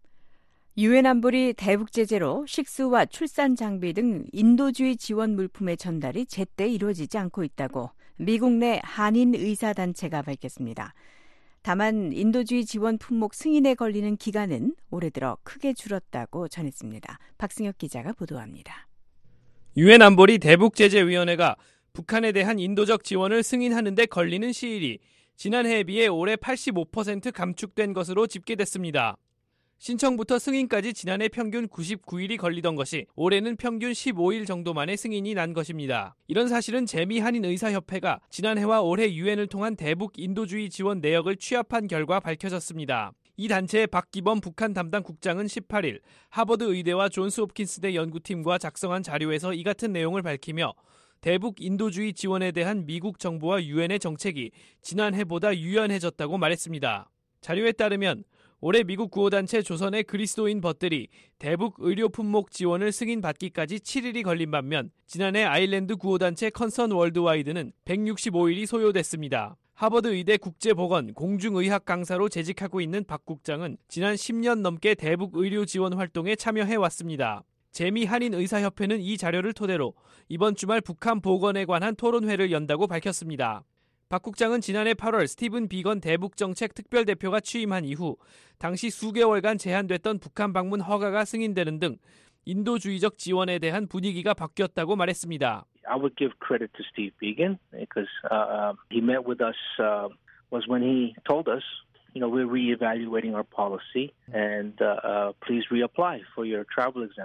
유엔 안보리 대북 제재로 식수와 출산 장비 등 인도주의 지원 물품의 전달이 제때 이루어지지 않고 있다고 미국 내 한인 의사단체가 밝혔습니다. 다만 인도주의 지원 품목 승인에 걸리는 기간은 올해 들어 크게 줄었다고 전했습니다. 박승혁 기자가 보도합니다. 유엔 안보리 대북제재위원회가 북한에 대한 인도적 지원을 승인하는 데 걸리는 시일이 지난해에 비해 올해 팔십오 퍼센트 감축된 것으로 집계됐습니다. 신청부터 승인까지 지난해 평균 구십구 일이 걸리던 것이 올해는 평균 십오 일 정도 만에 승인이 난 것입니다. 이런 사실은 재미한인의사협회가 지난해와 올해 유엔을 통한 대북 인도주의 지원 내역을 취합한 결과 밝혀졌습니다. 이 단체의 박기범 북한 담당 국장은 십팔 일 하버드 의대와 존스 홉킨스대 연구팀과 작성한 자료에서 이 같은 내용을 밝히며 대북 인도주의 지원에 대한 미국 정부와 유엔의 정책이 지난해보다 유연해졌다고 말했습니다. 자료에 따르면 올해 미국 구호단체 조선의 그리스도인 벗들이 대북 의료 품목 지원을 승인받기까지 칠 일이 걸린 반면 지난해 아일랜드 구호단체 컨선 월드와이드는 백육십오 일이 소요됐습니다. 하버드 의대 국제보건 공중의학 강사로 재직하고 있는 박 국장은 지난 십 년 넘게 대북 의료 지원 활동에 참여해왔습니다. 재미한인의사협회는 이 자료를 토대로 이번 주말 북한 보건에 관한 토론회를 연다고 밝혔습니다. 박 국장은 지난해 팔월 스티븐 비건 대북정책 특별대표가 취임한 이후 당시 수개월간 제한됐던 북한 방문 허가가 승인되는 등 인도주의적 지원에 대한 분위기가 바뀌었다고 말했습니다. I would give credit to Steve Biegun because uh, he met with us uh, was when he told us, you know, we're reevaluating our policy and uh, uh, please reapply for your travel exemption.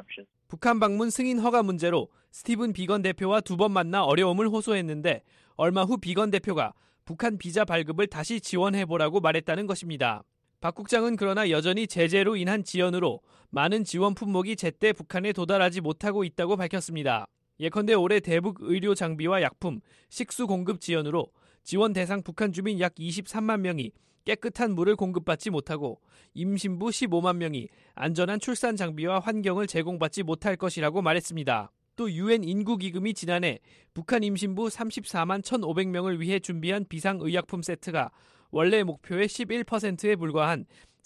북한 방문 승인 허가 문제로 스티븐 비건 대표와 두 번 만나 어려움을 호소했는데 얼마 후 비건 대표가 북한 비자 발급을 다시 지원해보라고 말했다는 것입니다. 박 국장은 그러나 여전히 제재로 인한 지연으로 많은 지원 품목이 제때 북한에 도달하지 못하고 있다고 밝혔습니다. 예컨대 올해 대북 의료 장비와 약품, 식수 공급 지연으로 지원 대상 북한 주민 약 이십삼만 명이 깨끗한 물을 공급받지 못하고 임신부 십오만 명이 안전한 출산 장비와 환경을 제공받지 못할 것이라고 말했습니다. 또 유엔 인구기금이 지난해 북한 임신부 삼십사만 천오백 명을 위해 준비한 비상의약품 세트가 원래 목표의 십일 퍼센트에 불과한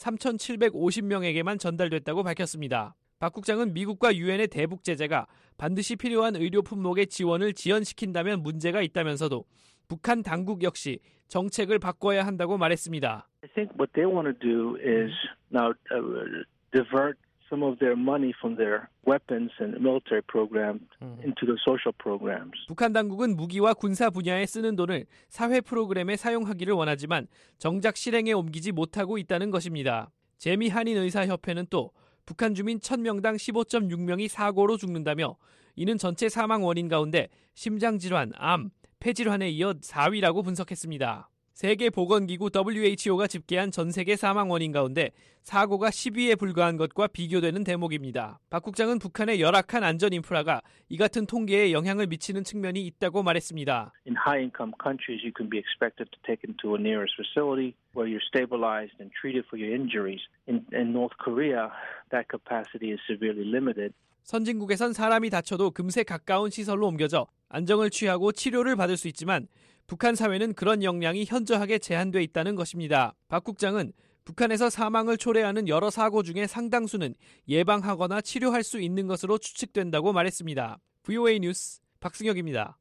삼천칠백오십 명에게만 전달됐다고 밝혔습니다. 박 국장은 미국과 유엔의 대북 제재가 반드시 필요한 의료 품목의 지원을 지연시킨다면 문제가 있다면서도 북한 당국 역시 정책을 바꿔야 한다고 말했습니다. I think what they want to do is now uh, divert some of their money from their weapons and military programs into the social programs. 북한 당국은 무기와 군사 분야에 쓰는 돈을 사회 프로그램에 사용하기를 원하지만 정작 실행에 옮기지 못하고 있다는 것입니다. 재미 한인의사협회는 또 북한 주민 천 명당 십오 점 육 명이 사고로 죽는다며 이는 전체 사망 원인 가운데 심장질환, 암, 폐질환에 이어 사 위라고 분석했습니다. 세계보건기구 더블유에이치오가 집계한 전 세계 사망 원인 가운데 사고가 십 위에 불과한 것과 비교되는 대목입니다. 박 국장은 북한의 열악한 안전 인프라가 이 같은 통계에 영향을 미치는 측면이 있다고 말했습니다. In high-income countries, you can be expected to take them to a nearest facility where you're stabilized and treated for your injuries. In, in North Korea, that capacity is severely limited. 선진국에선 사람이 다쳐도 금세 가까운 시설로 옮겨져 안정을 취하고 치료를 받을 수 있지만 북한 사회는 그런 역량이 현저하게 제한돼 있다는 것입니다. 박 국장은 북한에서 사망을 초래하는 여러 사고 중에 상당수는 예방하거나 치료할 수 있는 것으로 추측된다고 말했습니다. 브이오에이 뉴스 박승혁입니다.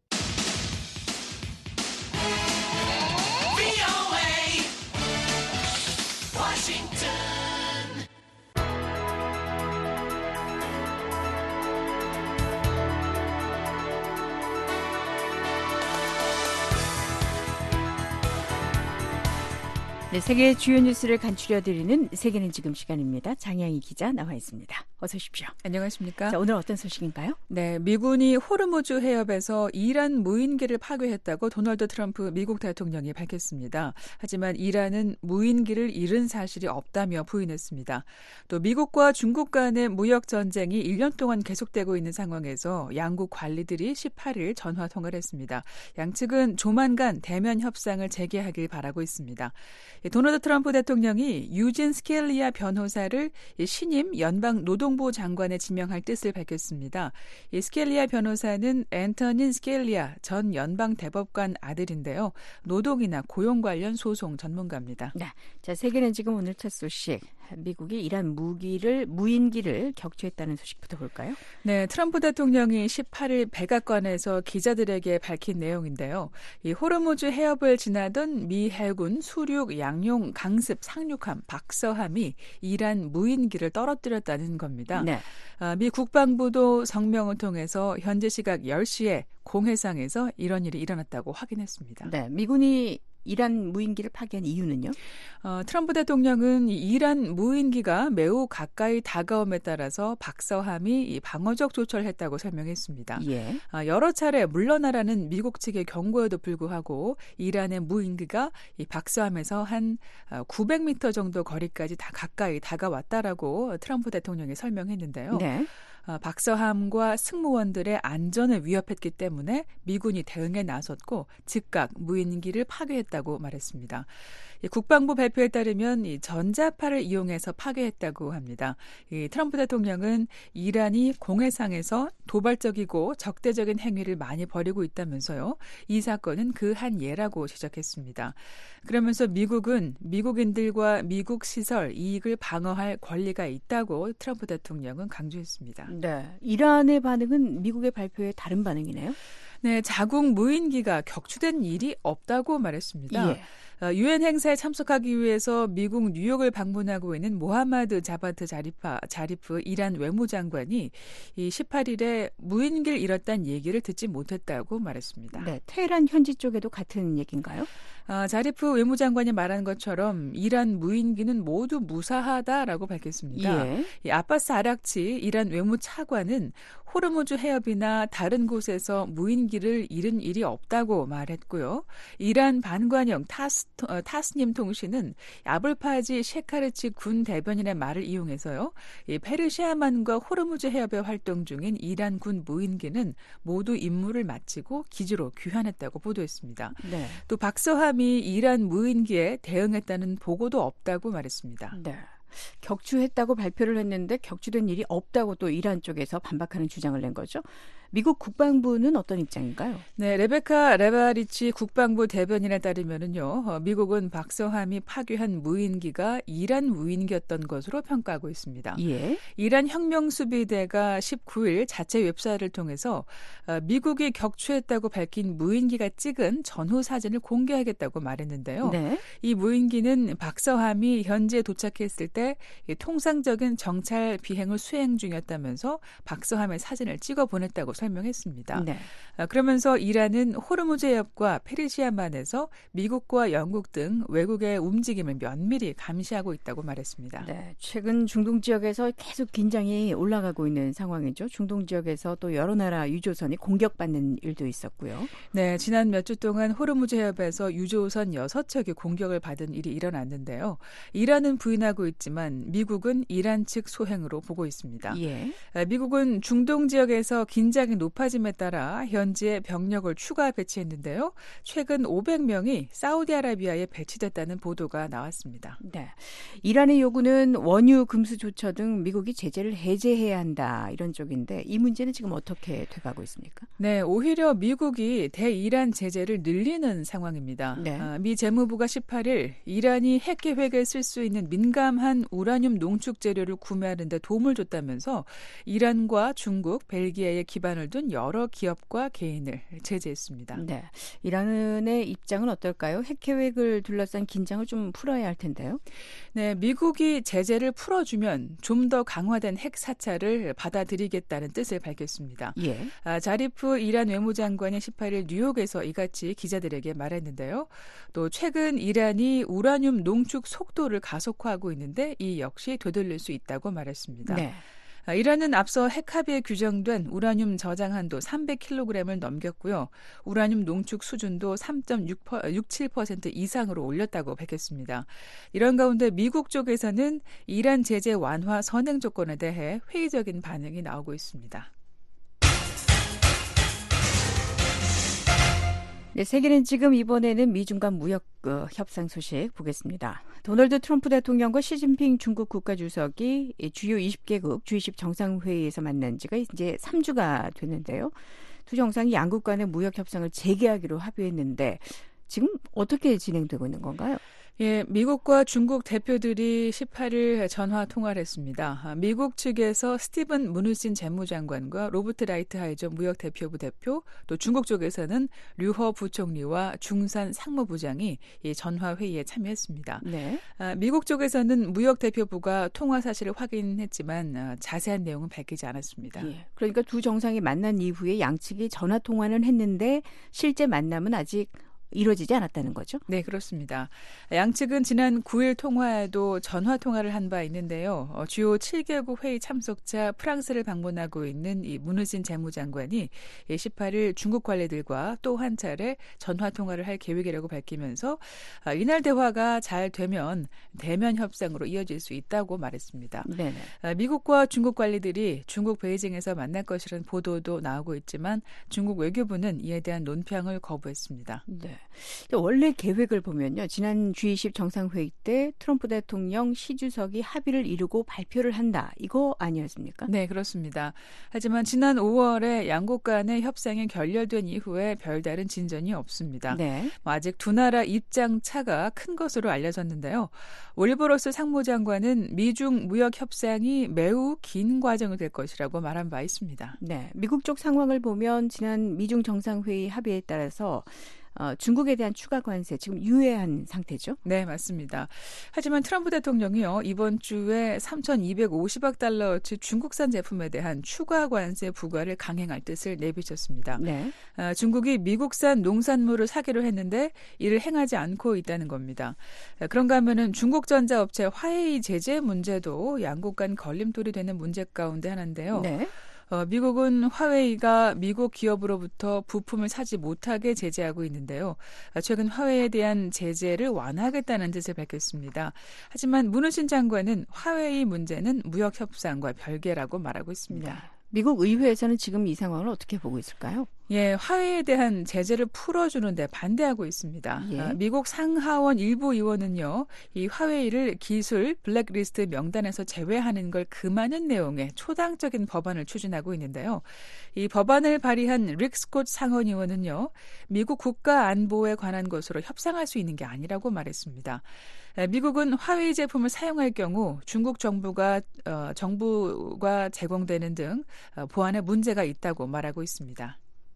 네, 세계의 주요 뉴스를 간추려드리는 세계는 지금 시간입니다. 장양희 기자 나와 있습니다. 어서 오십시오. 안녕하십니까? 자, 오늘 어떤 소식인가요? 네, 미군이 호르무즈 해협에서 이란 무인기를 파괴했다고 도널드 트럼프 미국 대통령이 밝혔습니다. 하지만 이란은 무인기를 잃은 사실이 없다며 부인했습니다. 또 미국과 중국 간의 무역 전쟁이 일 년 동안 계속되고 있는 상황에서 양국 관리들이 십팔 일 전화 통화를 했습니다. 양측은 조만간 대면 협상을 재개하길 바라고 있습니다. 도널드 트럼프 대통령이 유진 스켈리아 변호사를 신임 연방 노동부 장관에 지명할 뜻을 밝혔습니다. 이 스켈리아 변호사는 앤터닌 스켈리아 전 연방 대법관 아들인데요. 노동이나 고용 관련 소송 전문가입니다. 네, 자 세계는 지금 오늘 첫 소식. 미국이 이란 무기를 무인기를 격추했다는 소식부터 볼까요? 네, 트럼프 대통령이 십팔 일 백악관에서 기자들에게 밝힌 내용인데요. 이 호르무즈 해협을 지나던 미 해군 수륙 양용 강습 상륙함 박서함이 이란 무인기를 떨어뜨렸다는 겁니다. 네. 아, 미 국방부도 성명을 통해서 현지 시각 열 시에 공해상에서 이런 일이 일어났다고 확인했습니다. 네, 미군이 이란 무인기를 파괴한 이유는요? 어, 트럼프 대통령은 이란 무인기가 매우 가까이 다가옴에 따라서 박서함이 이 방어적 조처를 했다고 설명했습니다. 예. 어, 여러 차례 물러나라는 미국 측의 경고에도 불구하고 이란의 무인기가 이 박서함에서 한 구백 미터 정도 거리까지 다 가까이 다가왔다라고 트럼프 대통령이 설명했는데요. 네. 어, 박서함과 승무원들의 안전을 위협했기 때문에 미군이 대응에 나섰고 즉각 무인기를 파괴했다고 말했습니다. 이 국방부 발표에 따르면 이 전자파를 이용해서 파괴했다고 합니다. 이 트럼프 대통령은 이란이 공해상에서 도발적이고 적대적인 행위를 많이 벌이고 있다면서요. 이 사건은 그 한 예라고 지적했습니다. 그러면서 미국은 미국인들과 미국 시설 이익을 방어할 권리가 있다고 트럼프 대통령은 강조했습니다. 네, 이란의 반응은 미국의 발표에 다른 반응이네요. 네, 자국 무인기가 격추된 일이 없다고 말했습니다. 예. 유엔 행사에 참석하기 위해서 미국 뉴욕을 방문하고 있는 모하마드 자바트 자리파, 자리프 이란 외무장관이 이 십팔 일에 무인기를 잃었다는 얘기를 듣지 못했다고 말했습니다. 네, 테헤란 현지 쪽에도 같은 얘기인가요? 아, 자리프 외무장관이 말한 것처럼 이란 무인기는 모두 무사하다라고 밝혔습니다. 예. 이 아바스 아락치 이란 외무차관은 호르무즈 해협이나 다른 곳에서 무인기를 잃은 일이 없다고 말했고요. 이란 반관영 타스, 어, 타스님 통신은 아불파지 셰카르치 군 대변인의 말을 이용해서요. 이 페르시아만과 호르무즈 해협에 활동 중인 이란 군 무인기는 모두 임무를 마치고 기지로 귀환했다고 보도했습니다. 네. 또 박서함이 이란 무인기에 대응했다는 보고도 없다고 말했습니다. 네. 격추했다고 발표를 했는데 격추된 일이 없다고 또 이란 쪽에서 반박하는 주장을 낸 거죠. 미국 국방부는 어떤 입장인가요? 네, 레베카 레바리치 국방부 대변인에 따르면은요, 미국은 박서함이 파괴한 무인기가 이란 무인기였던 것으로 평가하고 있습니다. 예. 이란 혁명수비대가 십구 일 자체 웹사이트를 통해서 미국이 격추했다고 밝힌 무인기가 찍은 전후 사진을 공개하겠다고 말했는데요. 네. 이 무인기는 박서함이 현지에 도착했을 때 통상적인 정찰 비행을 수행 중이었다면서 박서함의 사진을 찍어 보냈다고 설명했습니다. 네. 그러면서 이란은 호르무즈 해협과 페르시아만에서 미국과 영국 등 외국의 움직임을 면밀히 감시하고 있다고 말했습니다. 네, 최근 중동 지역에서 계속 긴장이 올라가고 있는 상황이죠. 중동 지역에서 또 여러 나라 유조선이 공격받는 일도 있었고요. 네, 지난 몇 주 동안 호르무즈 해협에서 유조선 여섯 척이 공격을 받은 일이 일어났는데요. 이란은 부인하고 있지만 미국은 이란 측 소행으로 보고 있습니다. 예. 미국은 중동 지역에서 긴장이 높아짐에 따라 현지에 병력을 추가 배치했는데요. 최근 오백 명이 사우디아라비아에 배치됐다는 보도가 나왔습니다. 네, 이란의 요구는 원유, 금수 조처 등 미국이 제재를 해제해야 한다 이런 쪽인데 이 문제는 지금 어떻게 돼가고 있습니까? 네, 오히려 미국이 대이란 제재를 늘리는 상황입니다. 네. 아, 미 재무부가 십팔 일 이란이 핵 계획에 쓸 수 있는 민감한 우라늄 농축 재료를 구매하는 데 도움을 줬다면서 이란과 중국, 벨기에에 기반을 둔 여러 기업과 개인을 제재했습니다. 네, 이란의 입장은 어떨까요? 핵 계획을 둘러싼 긴장을 좀 풀어야 할 텐데요. 네, 미국이 제재를 풀어주면 좀 더 강화된 핵 사찰을 받아들이겠다는 뜻을 밝혔습니다. 예. 아, 자리프 이란 외무장관이 십팔 일 뉴욕에서 이같이 기자들에게 말했는데요. 또 최근 이란이 우라늄 농축 속도를 가속화하고 있는데 이 역시 되돌릴 수 있다고 말했습니다. 네. 이란은 앞서 핵합의에 규정된 우라늄 저장 한도 삼백 킬로그램을 넘겼고요. 우라늄 농축 수준도 삼 점 육칠 퍼센트 이상으로 올렸다고 밝혔습니다. 이런 가운데 미국 쪽에서는 이란 제재 완화 선행 조건에 대해 회의적인 반응이 나오고 있습니다. 네, 세계는 지금 이번에는 미중 간 무역 어, 협상 소식 보겠습니다. 도널드 트럼프 대통령과 시진핑 중국 국가주석이 주요 이십 개국 지 이십 정상회의에서 만난 지가 이제 삼 주가 됐는데요. 두 정상이 양국 간의 무역 협상을 재개하기로 합의했는데 지금 어떻게 진행되고 있는 건가요? 예, 미국과 중국 대표들이 십팔 일 전화 통화를 했습니다. 미국 측에서 스티븐 무누신 재무장관과 로버트 라이트하이저 무역대표부 대표, 또 중국 쪽에서는 류허 부총리와 중산 상무부장이 이 전화 회의에 참여했습니다. 네. 아, 미국 쪽에서는 무역대표부가 통화 사실을 확인했지만 아, 자세한 내용은 밝히지 않았습니다. 예, 그러니까 두 정상이 만난 이후에 양측이 전화 통화는 했는데 실제 만남은 아직 이루어지지 않았다는 거죠? 네, 그렇습니다. 양측은 지난 구 일 통화에도 전화 통화를 한 바 있는데요. 어, 주요 칠 개국 회의 참석자 프랑스를 방문하고 있는 이 문우신 재무장관이 십팔 일 중국 관리들과 또 한 차례 전화 통화를 할 계획이라고 밝히면서 아, 이날 대화가 잘 되면 대면 협상으로 이어질 수 있다고 말했습니다. 네네. 아, 미국과 중국 관리들이 중국 베이징에서 만날 것이라는 보도도 나오고 있지만 중국 외교부는 이에 대한 논평을 거부했습니다. 네. 원래 계획을 보면요. 지난 지 이십 정상회의 때 트럼프 대통령 시 주석이 합의를 이루고 발표를 한다. 이거 아니었습니까? 네, 그렇습니다. 하지만 지난 오월에 양국 간의 협상이 결렬된 이후에 별다른 진전이 없습니다. 네. 뭐 아직 두 나라 입장 차가 큰 것으로 알려졌는데요. 윌버로스 상무장관은 미중 무역 협상이 매우 긴 과정이 될 것이라고 말한 바 있습니다. 네, 미국 쪽 상황을 보면 지난 미중 정상회의 합의에 따라서 어, 중국에 대한 추가 관세 지금 유예한 상태죠? 네, 맞습니다. 하지만 트럼프 대통령이요, 이번 주에 삼천이백오십억 달러어치 중국산 제품에 대한 추가 관세 부과를 강행할 뜻을 내비쳤습니다. 네. 어, 중국이 미국산 농산물을 사기로 했는데 이를 행하지 않고 있다는 겁니다. 그런가 하면은 중국 전자업체 화웨이 제재 문제도 양국 간 걸림돌이 되는 문제 가운데 하나인데요. 네. 어, 미국은 화웨이가 미국 기업으로부터 부품을 사지 못하게 제재하고 있는데요. 최근 화웨이에 대한 제재를 완화하겠다는 뜻을 밝혔습니다. 하지만 문우신 장관은 화웨이 문제는 무역 협상과 별개라고 말하고 있습니다. 네. 미국 의회에서는 지금 이 상황을 어떻게 보고 있을까요? 예, 화웨이에 대한 제재를 풀어주는데 반대하고 있습니다. 예. 아, 미국 상하원 일부 의원은요, 이 화웨이를 기술 블랙리스트 명단에서 제외하는 걸 금하는 내용의 초당적인 법안을 추진하고 있는데요. 이 법안을 발의한 릭 스콧 상원 의원은요, 미국 국가 안보에 관한 것으로 협상할 수 있는 게 아니라고 말했습니다. 미국은 화웨이 제품을 사용할 경우 중국 정부가 어, 정부가 제공되는 등 어, 보안에 문제가 있다고 말하고 있습니다.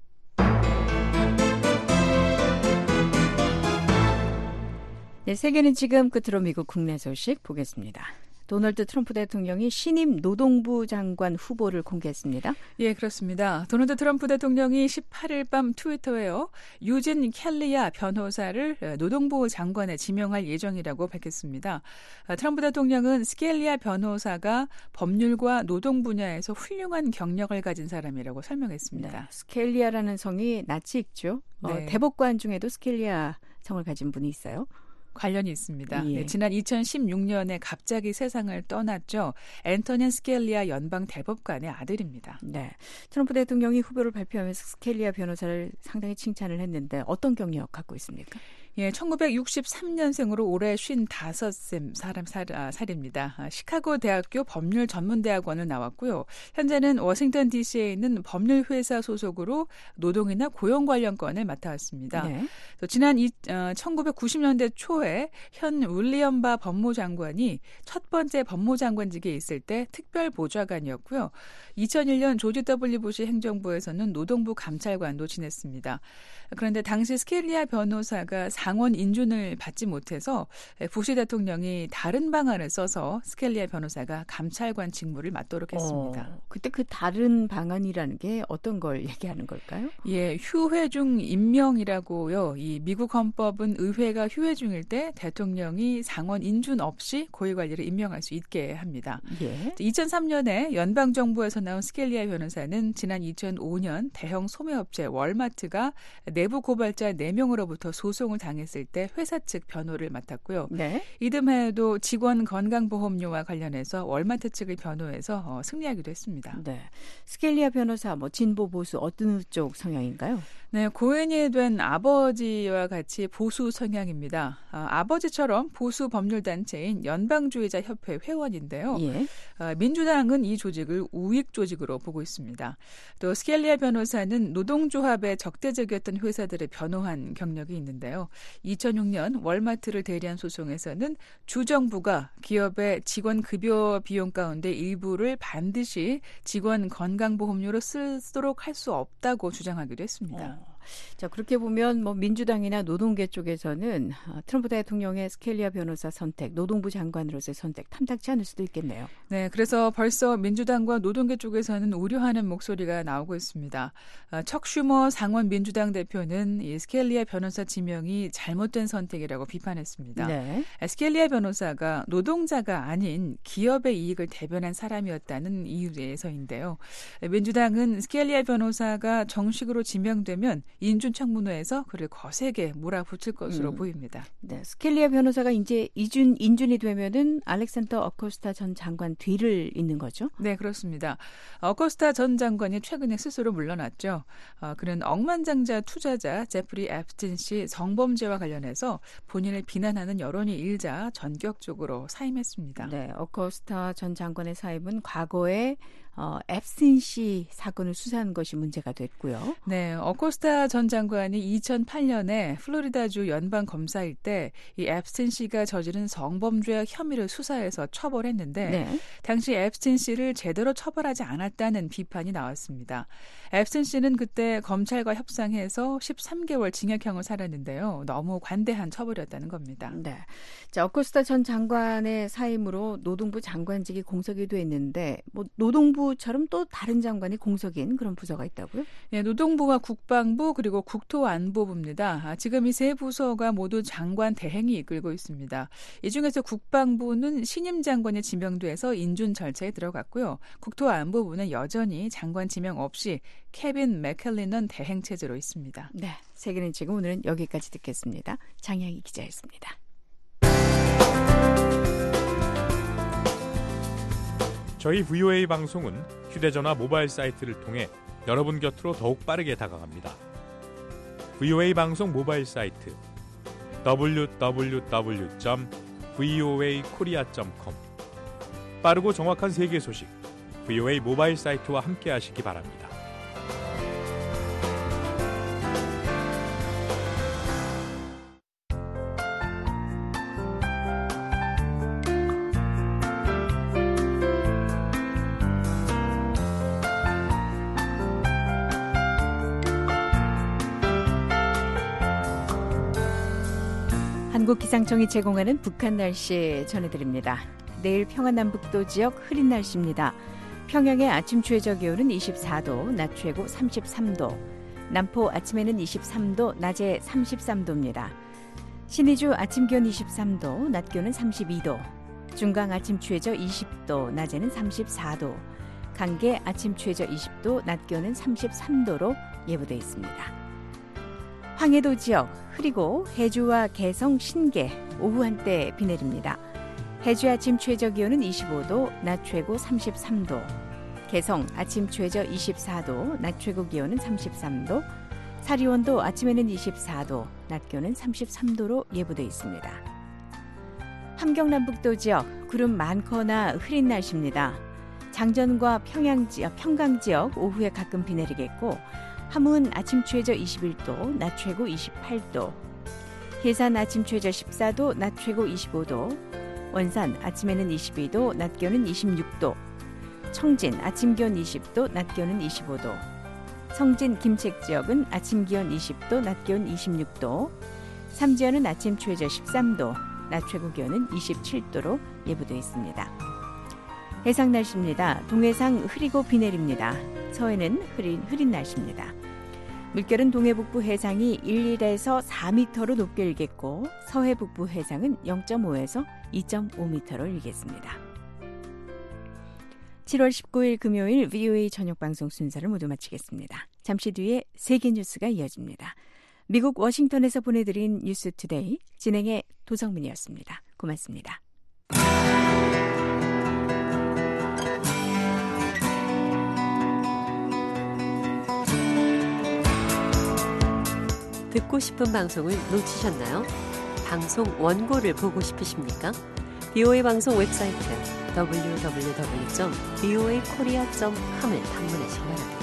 네, 세계는 지금 끝으로 미국 국내 소식 보겠습니다. 도널드 트럼프 대통령이 신임 노동부 장관 후보를 공개했습니다. 예, 그렇습니다. 도널드 트럼프 대통령이 십팔일 밤 트위터에요, 유진 켈리아 변호사를 노동부 장관에 지명할 예정이라고 밝혔습니다. 트럼프 대통령은 스켈리아 변호사가 법률과 노동 분야에서 훌륭한 경력을 가진 사람이라고 설명했습니다. 네, 스켈리아라는 성이 낯이 익죠. 네. 어, 대법관 중에도 스켈리아 성을 가진 분이 있어요. 관련이 있습니다. 예. 네, 지난 이천십육 년에 갑자기 세상을 떠났죠. 앤토니 스켈리아 연방 대법관의 아들입니다. 네, 트럼프 대통령이 후보를 발표하면서 스켈리아 변호사를 상당히 칭찬을 했는데 어떤 경력 갖고 있습니까? 예, 천구백육십삼 년생으로 올해 쉰다섯 세 사람 살, 아, 살입니다. 아, 시카고 대학교 법률 전문대학원을 나왔고요. 현재는 워싱턴 디씨에 있는 법률회사 소속으로 노동이나 고용 관련 건을 맡아왔습니다. 네. 또 지난 이, 어, 천구백구십 년대 초에 현 윌리엄 바 법무장관이 첫 번째 법무장관직에 있을 때 특별보좌관이었고요. 이천일 년 조지 더블유 부시 행정부에서는 노동부 감찰관도 지냈습니다. 그런데 당시 스켈리아 변호사가 상원 인준을 받지 못해서 부시 대통령이 다른 방안을 써서 스켈리아 변호사가 감찰관 직무를 맡도록 했습니다. 어, 그때 그 다른 방안이라는 게 어떤 걸 얘기하는 걸까요? 예, 휴회 중 임명이라고요. 이 미국 헌법은 의회가 휴회 중일 때 대통령이 상원 인준 없이 고위관리를 임명할 수 있게 합니다. 예. 이천삼 년에 연방정부에서 나온 스켈리아 변호사는 지난 이천오 년 대형 소매업체 월마트가 내부 고발자 네 명으로부터 소송을 당했을 때 회사 측 변호를 맡았고요. 네. 이듬해에도 직원 건강보험료와 관련해서 월마트 측을 변호해서 어, 승리하기도 했습니다. 네, 스켈리아 변호사 뭐 진보 보수 어떤 쪽 성향인가요? 네, 고인이 된 아버지와 같이 보수 성향입니다. 아, 아버지처럼 보수 법률 단체인 연방주의자 협회 회원인데요. 예. 아, 민주당은 이 조직을 우익 조직으로 보고 있습니다. 또 스켈리아 변호사는 노동조합에 적대적이었던 회사들을 변호한 경력이 있는데요. 이천육 년 월마트를 대리한 소송에서는 주정부가 기업의 직원 급여 비용 가운데 일부를 반드시 직원 건강보험료로 쓰도록 할 수 없다고 주장하기도 했습니다. 어. 자, 그렇게 보면 뭐 민주당이나 노동계 쪽에서는 트럼프 대통령의 스켈리아 변호사 선택, 노동부 장관으로서의 선택 탐탁치 않을 수도 있겠네요. 네, 그래서 벌써 민주당과 노동계 쪽에서는 우려하는 목소리가 나오고 있습니다. 척 슈머 상원 민주당 대표는 이 스켈리아 변호사 지명이 잘못된 선택이라고 비판했습니다. 네. 스켈리아 변호사가 노동자가 아닌 기업의 이익을 대변한 사람이었다는 이유에서인데요. 민주당은 스켈리아 변호사가 정식으로 지명되면 인준청문회에서 그를 거세게 몰아붙일 것으로 음. 보입니다. 네, 스켈리아 변호사가 이제 이준 인준이 되면은 알렉산더 어코스타 전 장관 뒤를 잇는 거죠? 네, 그렇습니다. 어코스타 전 장관이 최근에 스스로 물러났죠. 어, 그는 억만장자 투자자 제프리 앱스틴 씨 성범죄와 관련해서 본인을 비난하는 여론이 일자 전격적으로 사임했습니다. 네, 어코스타 전 장관의 사임은 과거에 어, 앱스틴 씨 사건을 수사한 것이 문제가 됐고요. 네, 어코스타 전 장관이 이천팔 년에 플로리다주 연방 검사일 때 이 앱스틴 씨가 저지른 성범죄 혐의를 수사해서 처벌했는데 네. 당시 앱스틴 씨를 제대로 처벌하지 않았다는 비판이 나왔습니다. 앱스틴 씨는 그때 검찰과 협상해서 십삼 개월 징역형을 살았는데요. 너무 관대한 처벌이었다는 겁니다. 네. 자, 어코스타 전 장관의 사임으로 노동부 장관직이 공석이 됐는데 뭐 노동부처럼 또 다른 장관이 공석인 그런 부서가 있다고요? 네, 노동부와 국방부 그리고 국토안보부입니다. 아, 지금 이 세 부서가 모두 장관 대행이 이끌고 있습니다. 이 중에서 국방부는 신임 장관이 지명돼서 인준 절차에 들어갔고요. 국토안보부는 여전히 장관 지명 없이 케빈 맥켈리넌 대행 체제로 있습니다. 네, 세계는 지금 오늘은 여기까지 듣겠습니다. 장향희 기자였습니다. 저희 브이오에이 방송은 휴대전화 모바일 사이트를 통해 여러분 곁으로 더욱 빠르게 다가갑니다. 브이오에이 방송 모바일 사이트 더블유 더블유 더블유 점 브이오에이 코리아 점 컴 빠르고 정확한 세계 소식 브이오에이 모바일 사이트와 함께 하시기 바랍니다. 한국기상청이 제공하는 북한 날씨 전해드립니다. 내일 평안남북도 지역 흐린 날씨입니다. 평양의 아침 최저 기온은 이십사 도, 낮 최고 삼십삼 도. 남포 아침에는 이십삼 도, 낮에 삼십삼 도입니다. 신의주 아침 기온 이십삼 도, 낮 기온은 삼십이 도. 중강 아침 최저 이십 도, 낮에는 삼십사 도. 강계 아침 최저 이십 도, 낮 기온은 삼십삼 도로 예보돼 있습니다. 황해도 지역 흐리고 해주와 개성, 신계 오후 한때 비 내립니다. 해주 아침 최저 기온은 이십오 도, 낮 최고 삼십삼 도. 개성 아침 최저 이십사 도, 낮 최고 기온은 삼십삼 도. 사리원도 아침에는 이십사 도, 낮 기온은 삼십삼 도로 예보돼 있습니다. 함경남북도 지역 구름 많거나 흐린 날씨입니다. 장전과 평양 지역, 평강 지역 오후에 가끔 비 내리겠고 함은 아침 최저 이십일 도, 낮 최고 이십팔 도. 해산 아침 최저 십사 도, 낮 최고 이십오 도. 원산 아침에는 이십이 도, 낮 기온은 이십육 도. 청진 아침 기온 이십 도, 낮 기온은 이십오 도. 성진 김책 지역은 아침 기온 이십 도, 낮 기온 이십육 도. 삼지연은 아침 최저 십삼 도, 낮 최고 기온은 이십칠 도로 예보되어 있습니다. 해상 날씨입니다. 동해상 흐리고 비 내립니다. 서해는 흐린, 흐린 날씨입니다. 물결은 동해 북부 해상이 일에서 사 미터로 높게 일겠고 서해 북부 해상은 영 점 오에서 이 점 오 미터로 일겠습니다. 칠월 십구일 금요일 브이오에이 저녁방송 순서를 모두 마치겠습니다. 잠시 뒤에 세계 뉴스가 이어집니다. 미국 워싱턴에서 보내드린 뉴스 투데이 진행의 도성민이었습니다. 고맙습니다. 듣고 싶은 방송을 놓치셨나요? 방송 원고를 보고 싶으십니까? 브이오에이 방송 웹사이트 더블유 더블유 더블유 점 브이오에이 코리아 점 컴을 방문하시기 바랍니다.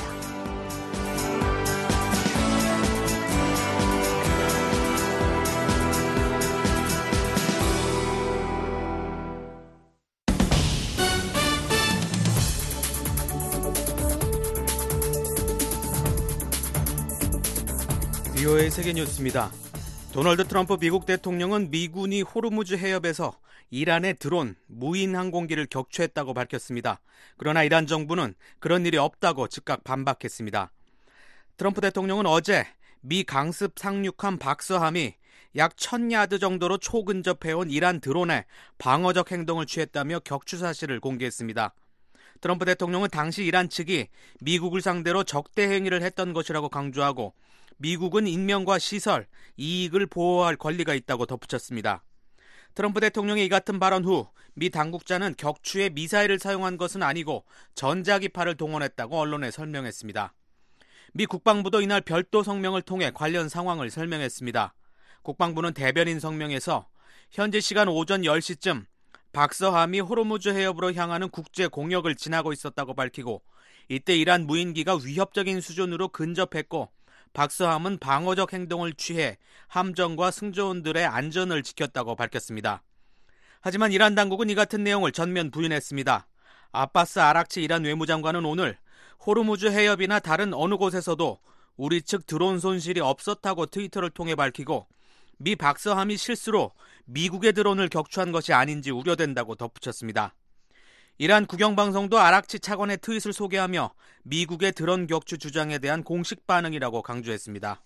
브이오에이 세계 뉴스입니다. 도널드 트럼프 미국 대통령은 미군이 호르무즈 해협에서 이란의 드론, 무인 항공기를 격추했다고 밝혔습니다. 그러나 이란 정부는 그런 일이 없다고 즉각 반박했습니다. 트럼프 대통령은 어제 미 강습 상륙함 박서함이 약 천 야드 정도로 초근접해온 이란 드론에 방어적 행동을 취했다며 격추 사실을 공개했습니다. 트럼프 대통령은 당시 이란 측이 미국을 상대로 적대 행위를 했던 것이라고 강조하고 미국은 인명과 시설, 이익을 보호할 권리가 있다고 덧붙였습니다. 트럼프 대통령의 이 같은 발언 후 미 당국자는 격추에 미사일을 사용한 것은 아니고 전자기파를 동원했다고 언론에 설명했습니다. 미 국방부도 이날 별도 성명을 통해 관련 상황을 설명했습니다. 국방부는 대변인 성명에서 현지 시간 오전 열 시쯤 박서함이 호르무즈 해협으로 향하는 국제 공역을 지나고 있었다고 밝히고 이때 이란 무인기가 위협적인 수준으로 근접했고 박서함은 방어적 행동을 취해 함정과 승조원들의 안전을 지켰다고 밝혔습니다. 하지만 이란 당국은 이 같은 내용을 전면 부인했습니다. 아바스 아락치 이란 외무장관은 오늘 호르무즈 해협이나 다른 어느 곳에서도 우리 측 드론 손실이 없었다고 트위터를 통해 밝히고 미 박서함이 실수로 미국의 드론을 격추한 것이 아닌지 우려된다고 덧붙였습니다. 이란 국영방송도 아락치 차관의 트윗을 소개하며 미국의 드론 격추 주장에 대한 공식 반응이라고 강조했습니다.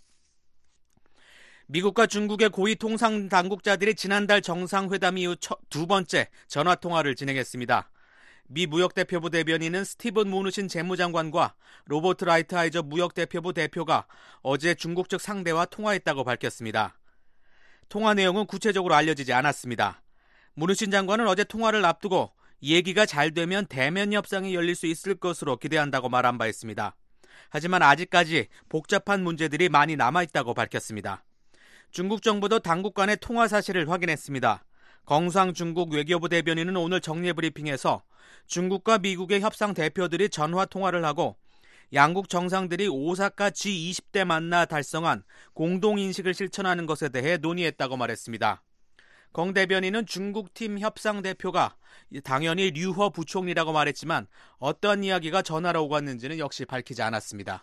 미국과 중국의 고위 통상 당국자들이 지난달 정상회담 이후 두 번째 전화통화를 진행했습니다. 미 무역대표부 대변인은 스티븐 무누신 재무장관과 로버트 라이트하이저 무역대표부 대표가 어제 중국 측 상대와 통화했다고 밝혔습니다. 통화 내용은 구체적으로 알려지지 않았습니다. 무누신 장관은 어제 통화를 앞두고 얘기가 잘 되면 대면 협상이 열릴 수 있을 것으로 기대한다고 말한 바 있습니다. 하지만 아직까지 복잡한 문제들이 많이 남아있다고 밝혔습니다. 중국 정부도 당국 간의 통화 사실을 확인했습니다. 경상 중국 외교부 대변인은 오늘 정례 브리핑에서 중국과 미국의 협상 대표들이 전화 통화를 하고 양국 정상들이 오사카 지 이십 대 만나 달성한 공동인식을 실천하는 것에 대해 논의했다고 말했습니다. 경 대변인은 중국팀 협상 대표가 당연히 류허 부총리라고 말했지만 어떠한 이야기가 전화로 오갔는지는 역시 밝히지 않았습니다.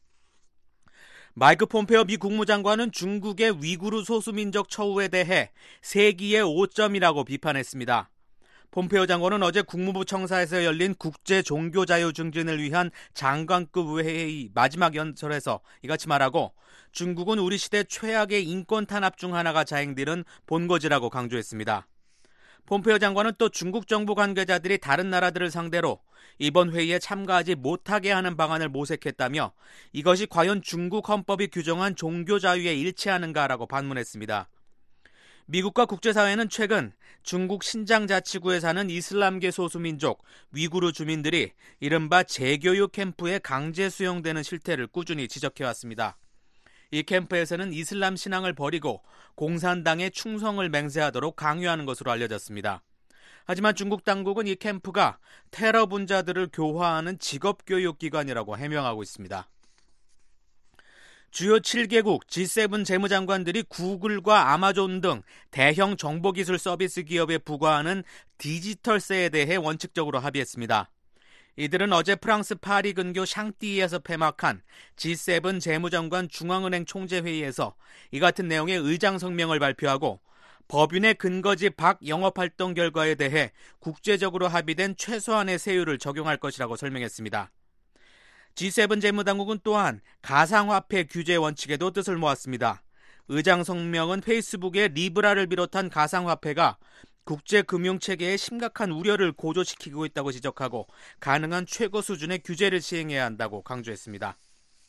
마이크 폼페오 미 국무장관은 중국의 위구르 소수민족 처우에 대해 세기의 오점이라고 비판했습니다. 폼페오 장관은 어제 국무부 청사에서 열린 국제 종교 자유 증진을 위한 장관급 회의 마지막 연설에서 이같이 말하고 중국은 우리 시대 최악의 인권 탄압 중 하나가 자행되는 본거지라고 강조했습니다. 폼페오 장관은 또 중국 정부 관계자들이 다른 나라들을 상대로 이번 회의에 참가하지 못하게 하는 방안을 모색했다며 이것이 과연 중국 헌법이 규정한 종교 자유에 일치하는가라고 반문했습니다. 미국과 국제사회는 최근 중국 신장자치구에 사는 이슬람계 소수민족 위구르 주민들이 이른바 재교육 캠프에 강제 수용되는 실태를 꾸준히 지적해왔습니다. 이 캠프에서는 이슬람 신앙을 버리고 공산당에 충성을 맹세하도록 강요하는 것으로 알려졌습니다. 하지만 중국 당국은 이 캠프가 테러 분자들을 교화하는 직업교육기관이라고 해명하고 있습니다. 주요 칠 개국 지 세븐 재무장관들이 구글과 아마존 등 대형 정보기술 서비스 기업에 부과하는 디지털세에 대해 원칙적으로 합의했습니다. 이들은 어제 프랑스 파리 근교 샹띠에서 폐막한 지 세븐 재무장관 중앙은행 총재회의에서 이 같은 내용의 의장 성명을 발표하고 법인의 근거지 밖 영업활동 결과에 대해 국제적으로 합의된 최소한의 세율을 적용할 것이라고 설명했습니다. 지 세븐 재무당국은 또한 가상화폐 규제 원칙에도 뜻을 모았습니다. 의장 성명은 페이스북의 리브라를 비롯한 가상화폐가 국제금융체계에 심각한 우려를 고조시키고 있다고 지적하고 가능한 최고 수준의 규제를 시행해야 한다고 강조했습니다.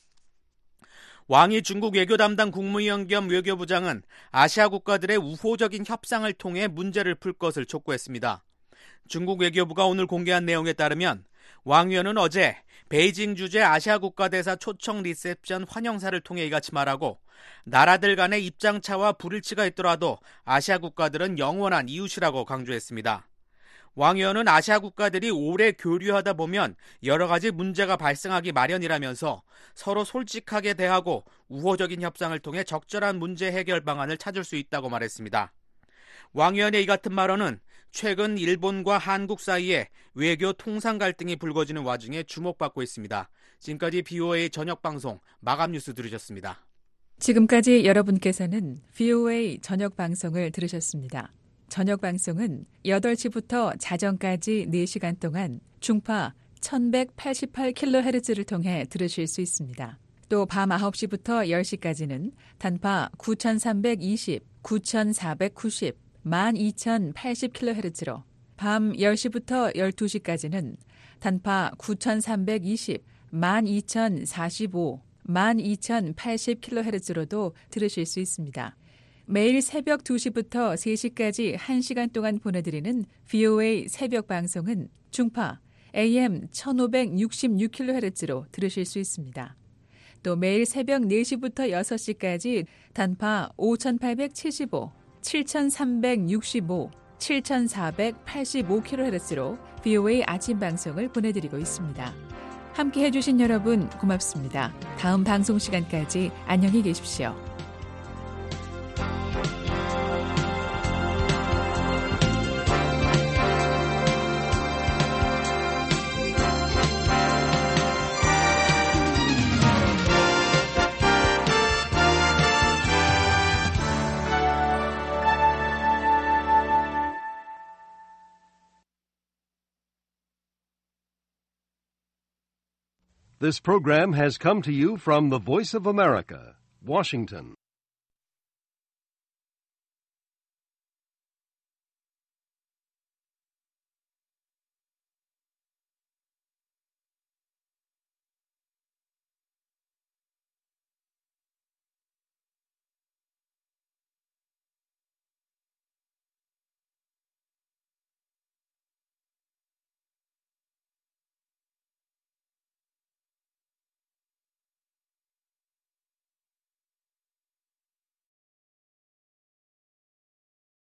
왕이 중국 외교 담당 국무위원 겸 외교부장은 아시아 국가들의 우호적인 협상을 통해 문제를 풀 것을 촉구했습니다. 중국 외교부가 오늘 공개한 내용에 따르면 왕 위원은 어제 베이징 주재 아시아 국가대사 초청 리셉션 환영사를 통해 이같이 말하고 나라들 간의 입장차와 불일치가 있더라도 아시아 국가들은 영원한 이웃이라고 강조했습니다. 왕 의원은 아시아 국가들이 오래 교류하다 보면 여러 가지 문제가 발생하기 마련이라면서 서로 솔직하게 대하고 우호적인 협상을 통해 적절한 문제 해결 방안을 찾을 수 있다고 말했습니다. 왕 의원의 이 같은 발언은 최근 일본과 한국 사이에 외교 통상 갈등이 불거지는 와중에 주목받고 있습니다. 지금까지 비오에이 저녁방송 마감 뉴스 들으셨습니다. 지금까지 여러분께서는 비오에이 저녁방송을 들으셨습니다. 저녁방송은 여덟 시부터 자정까지 네 시간 동안 중파 천백팔십팔 킬로헤르츠를 통해 들으실 수 있습니다. 또 밤 아홉 시부터 열 시까지는 단파 구천삼백이십, 구천사백구십, 만 이천팔십 킬로헤르츠로 밤 열 시부터 열두 시까지는 단파 구천삼백이십, 만 이천사십오, 만 이천팔십 킬로헤르츠로도 들으실 수 있습니다. 매일 새벽 두 시부터 세 시까지 한 시간 동안 보내드리는 비오에이 새벽 방송은 중파 에이엠 천오백육십육 킬로헤르츠로 들으실 수 있습니다. 또 매일 새벽 네 시부터 여섯 시까지 단파 오천팔백칠십오, 칠천삼백육십오, 칠천사백팔십오 킬로헤르츠로 브이오에이 아침 방송을 보내드리고 있습니다. 함께 해주신 여러분 고맙습니다. 다음 방송 시간까지 안녕히 계십시오. This program has come to you from the Voice of America, Washington.